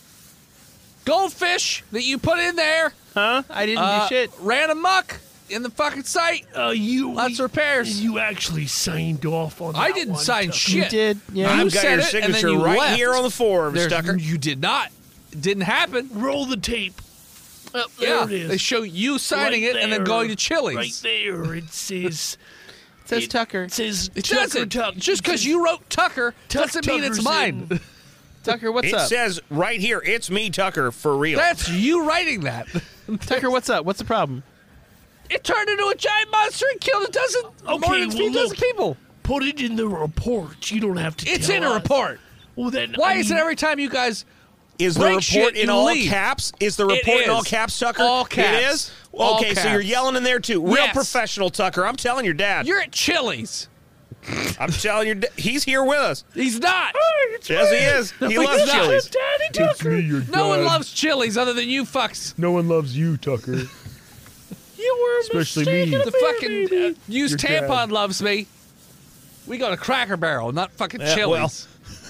Goldfish that you put in there Huh? I didn't do shit. ran amok in the fucking site. Lots of repairs. You actually signed off on that I didn't one, sign Tucker. shit. You did. Yeah. You I've got said your it, and then signature you right left. here on the forms, There's- Tucker. You did not. It didn't happen. Roll the tape. Oh, there Yeah, it is. they show you signing Right it and then there. going to Chili's. Right there. It says... It says Tucker. It says It Tucker doesn't. Tuck. Just It because says you wrote Tucker Tuck doesn't mean it's Tuckerson. mine. Tucker, what's It up? says right here, it's me, Tucker, for real. That's you writing that. Tucker, what's up? What's the problem? It turned into a giant monster and killed more than a few dozen people. Put it in the report. You don't have to It's tell in a us. report. Well, then, Why I is it mean, every time you guys Is the break report shit, in you all leave? caps? Is the report in all is. caps, Tucker? All caps. It is? All Okay, so you're caps. yelling in there too. Real Yes. professional, Tucker. I'm telling your dad. You're at Chili's. I'm telling your dad. He's here with us. He's not. Yes, he is. He loves he's not. Chili's. Daddy Tucker. No one loves Chili's other than you fucks. No one loves you, Tucker. You were Especially mistaken me. The about fucking me. used Your tampon dad. loves me. We go to Cracker Barrel, not fucking Yeah, Chili's.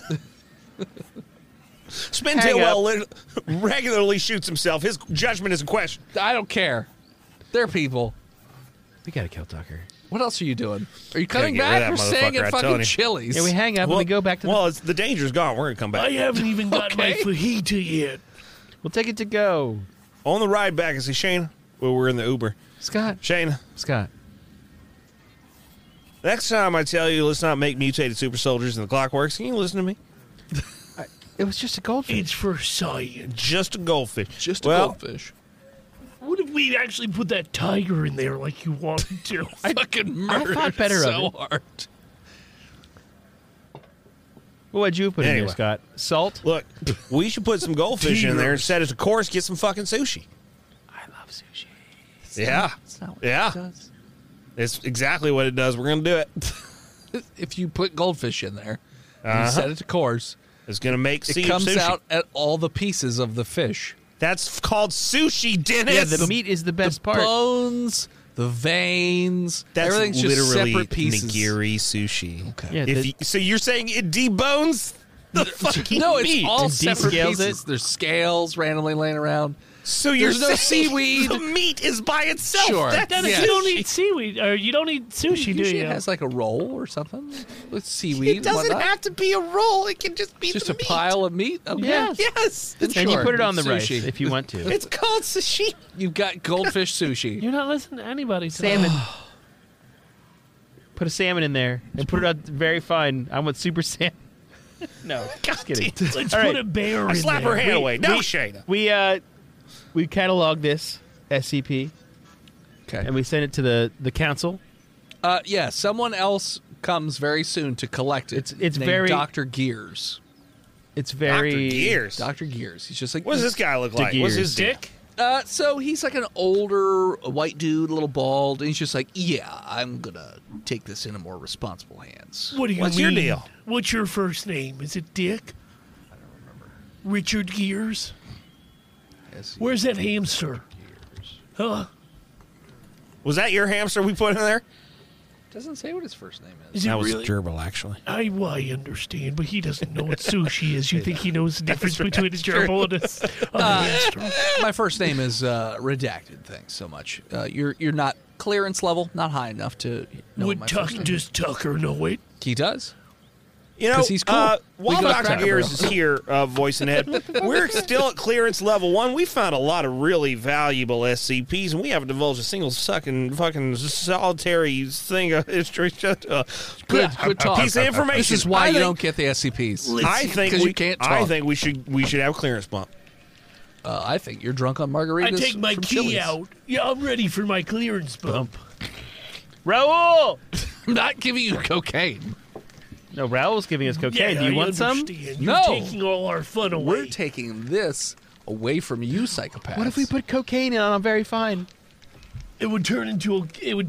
Spintail regularly shoots himself. His judgment is in question. I don't care. They're people. We gotta kill Tucker. What else are you doing? Are you coming get rid back of or that staying motherfucker, at I tell fucking you. Chili's? Yeah, we hang up and we go back to the... Well, the danger's gone. We're going to come I back. haven't even got my Okay. fajita yet. We'll take it to go. On the ride back, I see Shane. Well, we're in the Uber. Scott. Shane, Scott. next time I tell you let's not make mutated super soldiers and the clock works, can you listen to me? It was just a goldfish. It's for science. Just a goldfish. Just a well, goldfish. What if we actually put that tiger in there like you wanted to? I fucking murdered thought better of so it. hard. What would you put in Anyway. there, Scott? Salt? Look, we should put some goldfish in there and set it to course, get some fucking sushi. I love sushi. Yeah. That's not what Yeah. it does. It's exactly what it does. We're going to do it. If you put goldfish in there and Uh-huh. you set it to course, It's going to make it comes sushi. out at all the pieces of the fish. That's called sushi, Dennis. Yeah, the meat is the best part. Bones, the veins, That's everything's just literally separate pieces. nigiri sushi. Okay. Yeah, So you're saying it debones the fucking No, it's meat? all It separate descales pieces. it? There's scales randomly laying around. So you're There's no saying seaweed. the meat is by itself. Sure. That's Dennis, Yeah. you don't eat seaweed, or you don't eat sushi, do Usually you? it has like a roll or something with seaweed. It doesn't and whatnot. have to be a roll. It can just be Just the a meat. pile of meat. Okay. Yeah. Yes. Then And you sure, put it on the it's rice sushi. if you want to. It's called sushi. You've got goldfish sushi. You're not listening to anybody. today. Salmon. Put a salmon in there and put it out very fine. I want super salmon. No, just kidding. Let's All put right. a bear I in slap there. her hand away. No, we- Shayna. We catalog this SCP Okay. and we send it to the council. Yeah, someone else comes very soon to collect it. It's named very- Dr. Gears. It's very Dr. Gears. Dr. Gears. He's just like What does this guy look like? What's his Gears. dick? So he's like an older white dude, a little bald, and he's just like, yeah, I'm gonna take this into more responsible hands. What do you What's mean? your deal? What's your first name? Is it Dick? I don't remember. Richard Gears? Yes, Where's that hamster? Huh? Was that your hamster we put in there? doesn't say what his first name is. Is it really? gerbil, actually. I understand, but he doesn't know what sushi is. You think he knows the difference between a gerbil and a hamster? My first name is redacted. Thanks so much. You're not clearance level, not high enough to know Would my first name. does Tucker know it? He does. You know, 'Cause he's cool. We while go to Dr. Cracker Gears Barrel. is here, voicing head, we're still at clearance level 1. We found a lot of really valuable SCPs, and we haven't divulged a single fucking solitary thing. Good talk. piece of information. This is why I you think- don't get the SCPs. I think 'Cause we you can't I talk. think we should have clearance bump. I think you're drunk on I margaritas. take my from key Chili's. out. Yeah, I'm ready for my clearance bump. Raul. I'm not giving you cocaine. No, Raul's giving us cocaine. Yeah, Do you I want some? understand. You're No. taking all our fun away. We're taking this away from you, psychopaths. What if we put cocaine in on a very fine It would turn into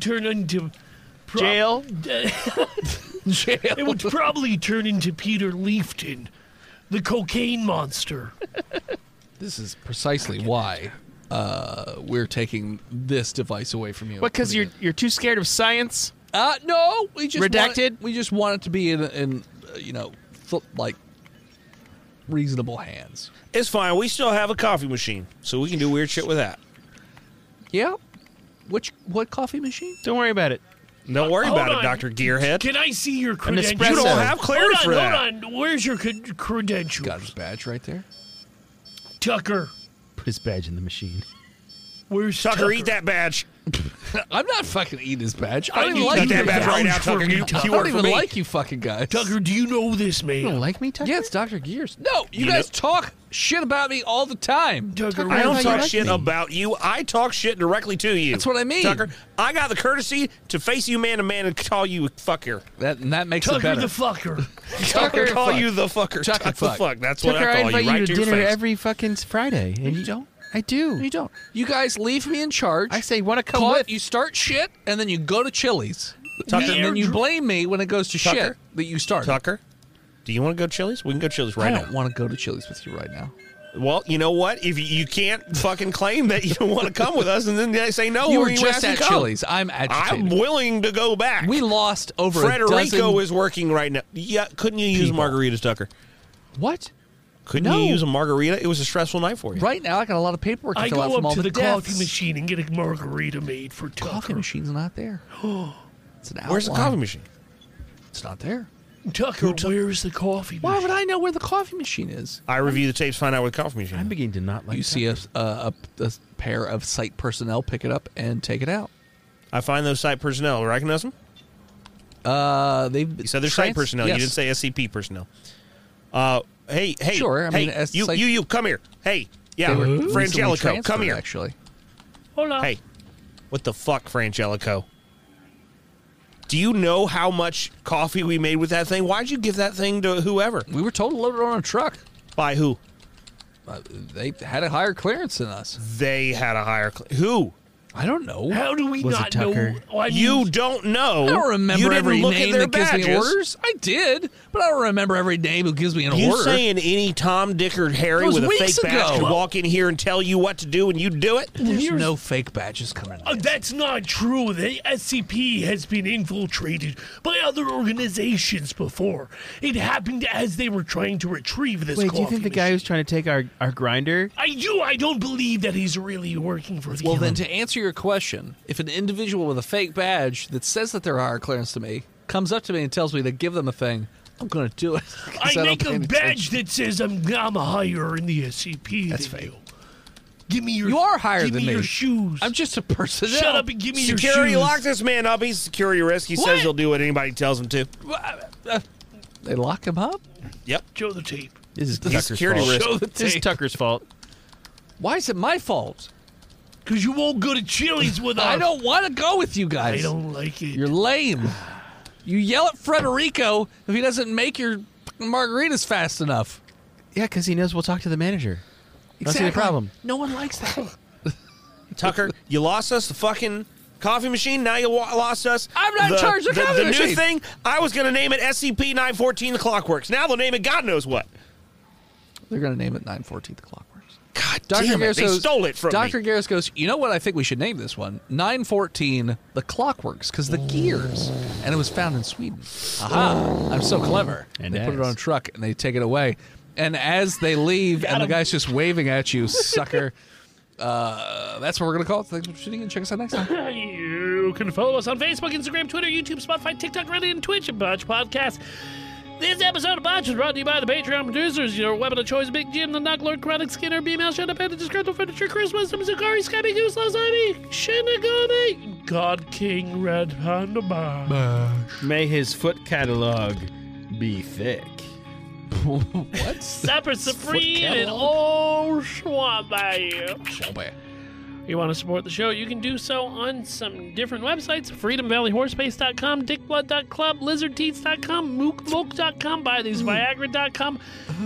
jail? jail? It would probably turn into Peter Leafton, the cocaine monster. This is precisely why we're taking this device away from you. What? Because Putting you're too scared of science? no, we just Redacted? we just want it to be in like reasonable hands. It's fine. We still have a coffee machine, so we can do weird shit with that. Yeah. What coffee machine? Don't worry about it. Don't worry Hold about on. it, Dr. Gearhead. Can I see your An credentials? espresso. You don't have clearance for that. Hold on. Where's your credentials? Got his badge right there. Tucker. Put his badge in the machine. Where's Tucker, eat that badge. I'm not fucking eating his badge. I I don't need even like you Eat to that you. badge right now, vouch for Tucker. me, You Tucker. I work don't for even me. like you fucking guys. Tucker, do you know this man? You don't like me, Tucker? Yeah, it's Dr. Gears. No, you You guys know- talk shit about me all the time. Tucker, I don't thought you talk liked shit me. about you. I talk shit directly to you. That's what I mean. Tucker, I got the courtesy to face you man to man and call you a fucker. That makes it Tucker better. the fucker. Tucker, call fuck. you the fucker. Tucker Tuck the fuck. fuck. That's Tucker, what I call invite you. Right you to to your dinner face. every fucking Friday. And you don't. I do. You don't. You guys leave me in charge. I say, want to come Caught, with? you start shit, and then you go to Chili's. Tucker, and then you blame me when it goes to Tucker? shit that you started. Tucker, do you want to go to Chili's? We can go to Chili's right I now. don't want to go to Chili's with you right now. Well, you know what? If you can't fucking claim that you don't want to come with us, and then they say no, You or were just ask to at come. Chili's. I'm agitated. I'm willing to go back. We lost over a Frederico dozen. is working right now. Yeah, couldn't you use people. margaritas, Tucker? What? Couldn't No. you use a margarita? It was a stressful night for you. Right now, I got a lot of paperwork to I fill out go from all up to the the coffee deaths. machine and get a margarita made for Coffee Tucker. machine's not there. It's an Where's the outline. coffee machine? It's not there. Tucker, where's the coffee Why machine? would I know where the coffee machine is? I review the tapes, find out where the coffee machine I'm is. beginning to not like You see a pair of site personnel pick it up and take it out. I find those site personnel. Recognize them? They've You said they're site personnel. Yes. You didn't say SCP personnel. Hey. Sure, I mean, hey, as you, site- you, come here. Hey, yeah, They were recently Frangelico, come transferred, here. Actually, Hold on. Hey, what the fuck, Frangelico? Do you know how much coffee we made with that thing? Why'd you give that thing to whoever? we were told to load it on a truck. By who? They had a higher clearance than us. They had a higher... Who? I don't know. How do we Was it not know? Tucker? Oh, I mean, You don't know. I don't remember You didn't every look at name their that gives me badges. orders. I did, but I don't remember every name who gives me an You order. saying any Tom, Dick, or Harry That was with a weeks fake badge ago. could walk in here and tell you what to do and you do it? There's no fake badges coming in. That's not true. The SCP has been infiltrated by other organizations before. It happened as they were trying to retrieve this Wait, do coffee you think the guy machine. who's trying to take our grinder? I don't believe that he's really working for the Well, then, to answer your question, if an individual with a fake badge that says that they're higher clearance to me comes up to me and tells me to give them a thing, I'm going to do it. 'Cause I don't make pay a any badge attention. that says I'm higher in the SCP. That's than fake. you. Give me your. You are higher give than me me. your shoes. I'm just a person. Shut up and give me your Security, shoes. lock this man up. He's a security risk. He says he'll do what anybody tells him to. They lock him up? Yep. Show the tape. This is He's Tucker's security fault. risk. Show the This is tape. Tucker's fault. Why is it my fault? Because you won't go to Chili's with us. I don't want to go with you guys. I don't like it. You're lame. You yell at Frederico if he doesn't make your fucking margaritas fast enough. Yeah, because he knows we'll talk to the manager. That's the problem. No one likes that. Tucker, you lost us the fucking coffee machine. Now you lost us. I'm not in charge of the coffee The new machine. thing, I was going to name it SCP-914 The Clockworks. Now they'll name it God knows what. They're going to name it 914 The Clockworks. God Dr. damn it. Garris They goes, stole it from Dr. me. Garris goes, you know what I think we should name this one? 914 The Clockworks, because the gears. And it was found in Sweden. Aha. I'm so clever. And they put it as. on a truck and they take it away. And as they leave, and the guy's just waving at you, sucker. That's what we're going to call it. Thanks for tuning in. Check us out next time. You can follow us on Facebook, Instagram, Twitter, YouTube, Spotify, TikTok, Reddit, and Twitch at Botch Podcast. This episode of Botch is brought to you by the Patreon producers. Your weapon of choice, Big Jim, the Knuckler, Chronic Skinner, B-Mail, Shut Up, Edit, Disgruntled Furniture, Chris Wisdom, Zakari, Scabby Goose, Los Ivy, Shinigami, God King, Red Panda Bar. May his foot catalog be thick. What? Supper Supreme and catalog? Old Schwabe. You want to support the show, you can do so on some different websites. FreedomValleyHorsepace.com, DickBlood.club, LizardTeats.com, MookMook.com, BuyTheseViagra.com,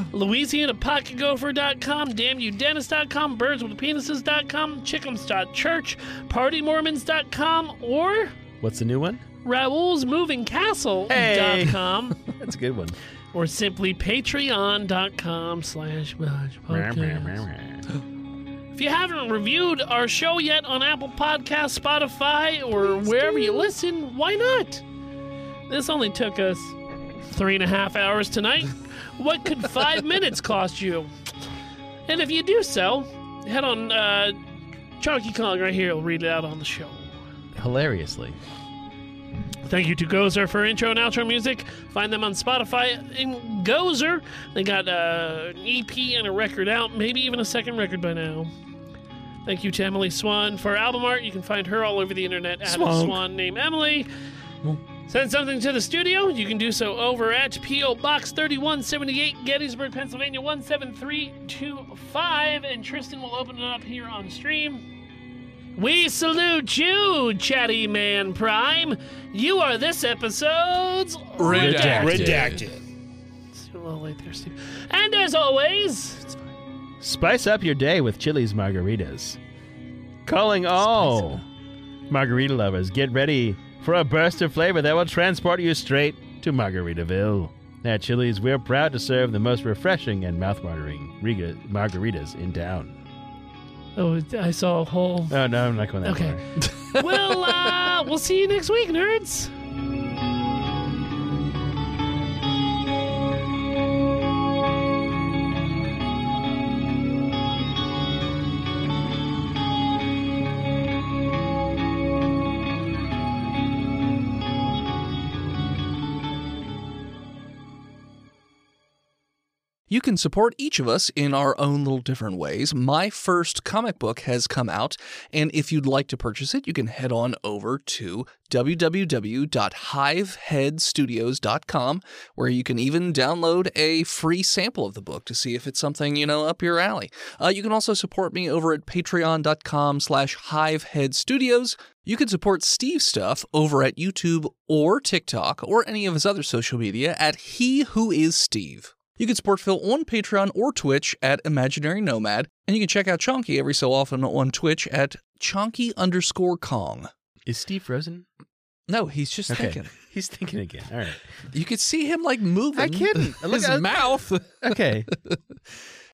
LouisianaPocketGopher.com, DamnYouDentist.com, BirdsWithPenises.com, Chickums.church, PartyMormons.com, or What's the new one? RaoulsMovingCastle.com, That's a good one. or simply Patreon.com/BotchPodcast. If you haven't reviewed our show yet on Apple Podcasts, Spotify, or wherever you listen, why not? This only took us 3.5 hours tonight. What could 5 minutes cost you? And if you do so, head on Chunky Kong right here. I'll read it out on the show. Hilariously. Thank you to Gozer for intro and outro music. Find them on Spotify and Gozer. They got an EP and a record out, maybe even a second record by now. Thank you to Emily Swan for album art. You can find her all over the internet at a Swan named Emily. Send something to the studio. You can do so over at P.O. Box 3178, Gettysburg, Pennsylvania 17325. And Tristan will open it up here on stream. We salute you, Chatty Man Prime. You are this episode's Redacted. It's a little late there, Steve. And as always, Spice up your day with Chili's margaritas. Calling all margarita lovers, get ready for a burst of flavor that will transport you straight to Margaritaville. At Chili's, we're proud to serve the most refreshing and mouth-watering margaritas in town. oh, I saw a whole. Oh, no, I'm not going that Okay. far. Well, we'll see you next week, nerds. You can support each of us in our own little different ways. My first comic book has come out, and if you'd like to purchase it, you can head on over to www.hiveheadstudios.com, where you can even download a free sample of the book to see if it's something, up your alley. You can also support me over at patreon.com/hiveheadstudios. You can support Steve's stuff over at YouTube or TikTok or any of his other social media at He Who Is Steve. You can support Phil on Patreon or Twitch at Imaginary Nomad, and you can check out Chonky every so often on Twitch at Chonky_Kong. Is Steve frozen? No, he's just thinking. He's thinking again. All right. You could see him like moving. I couldn't. His mouth. Okay.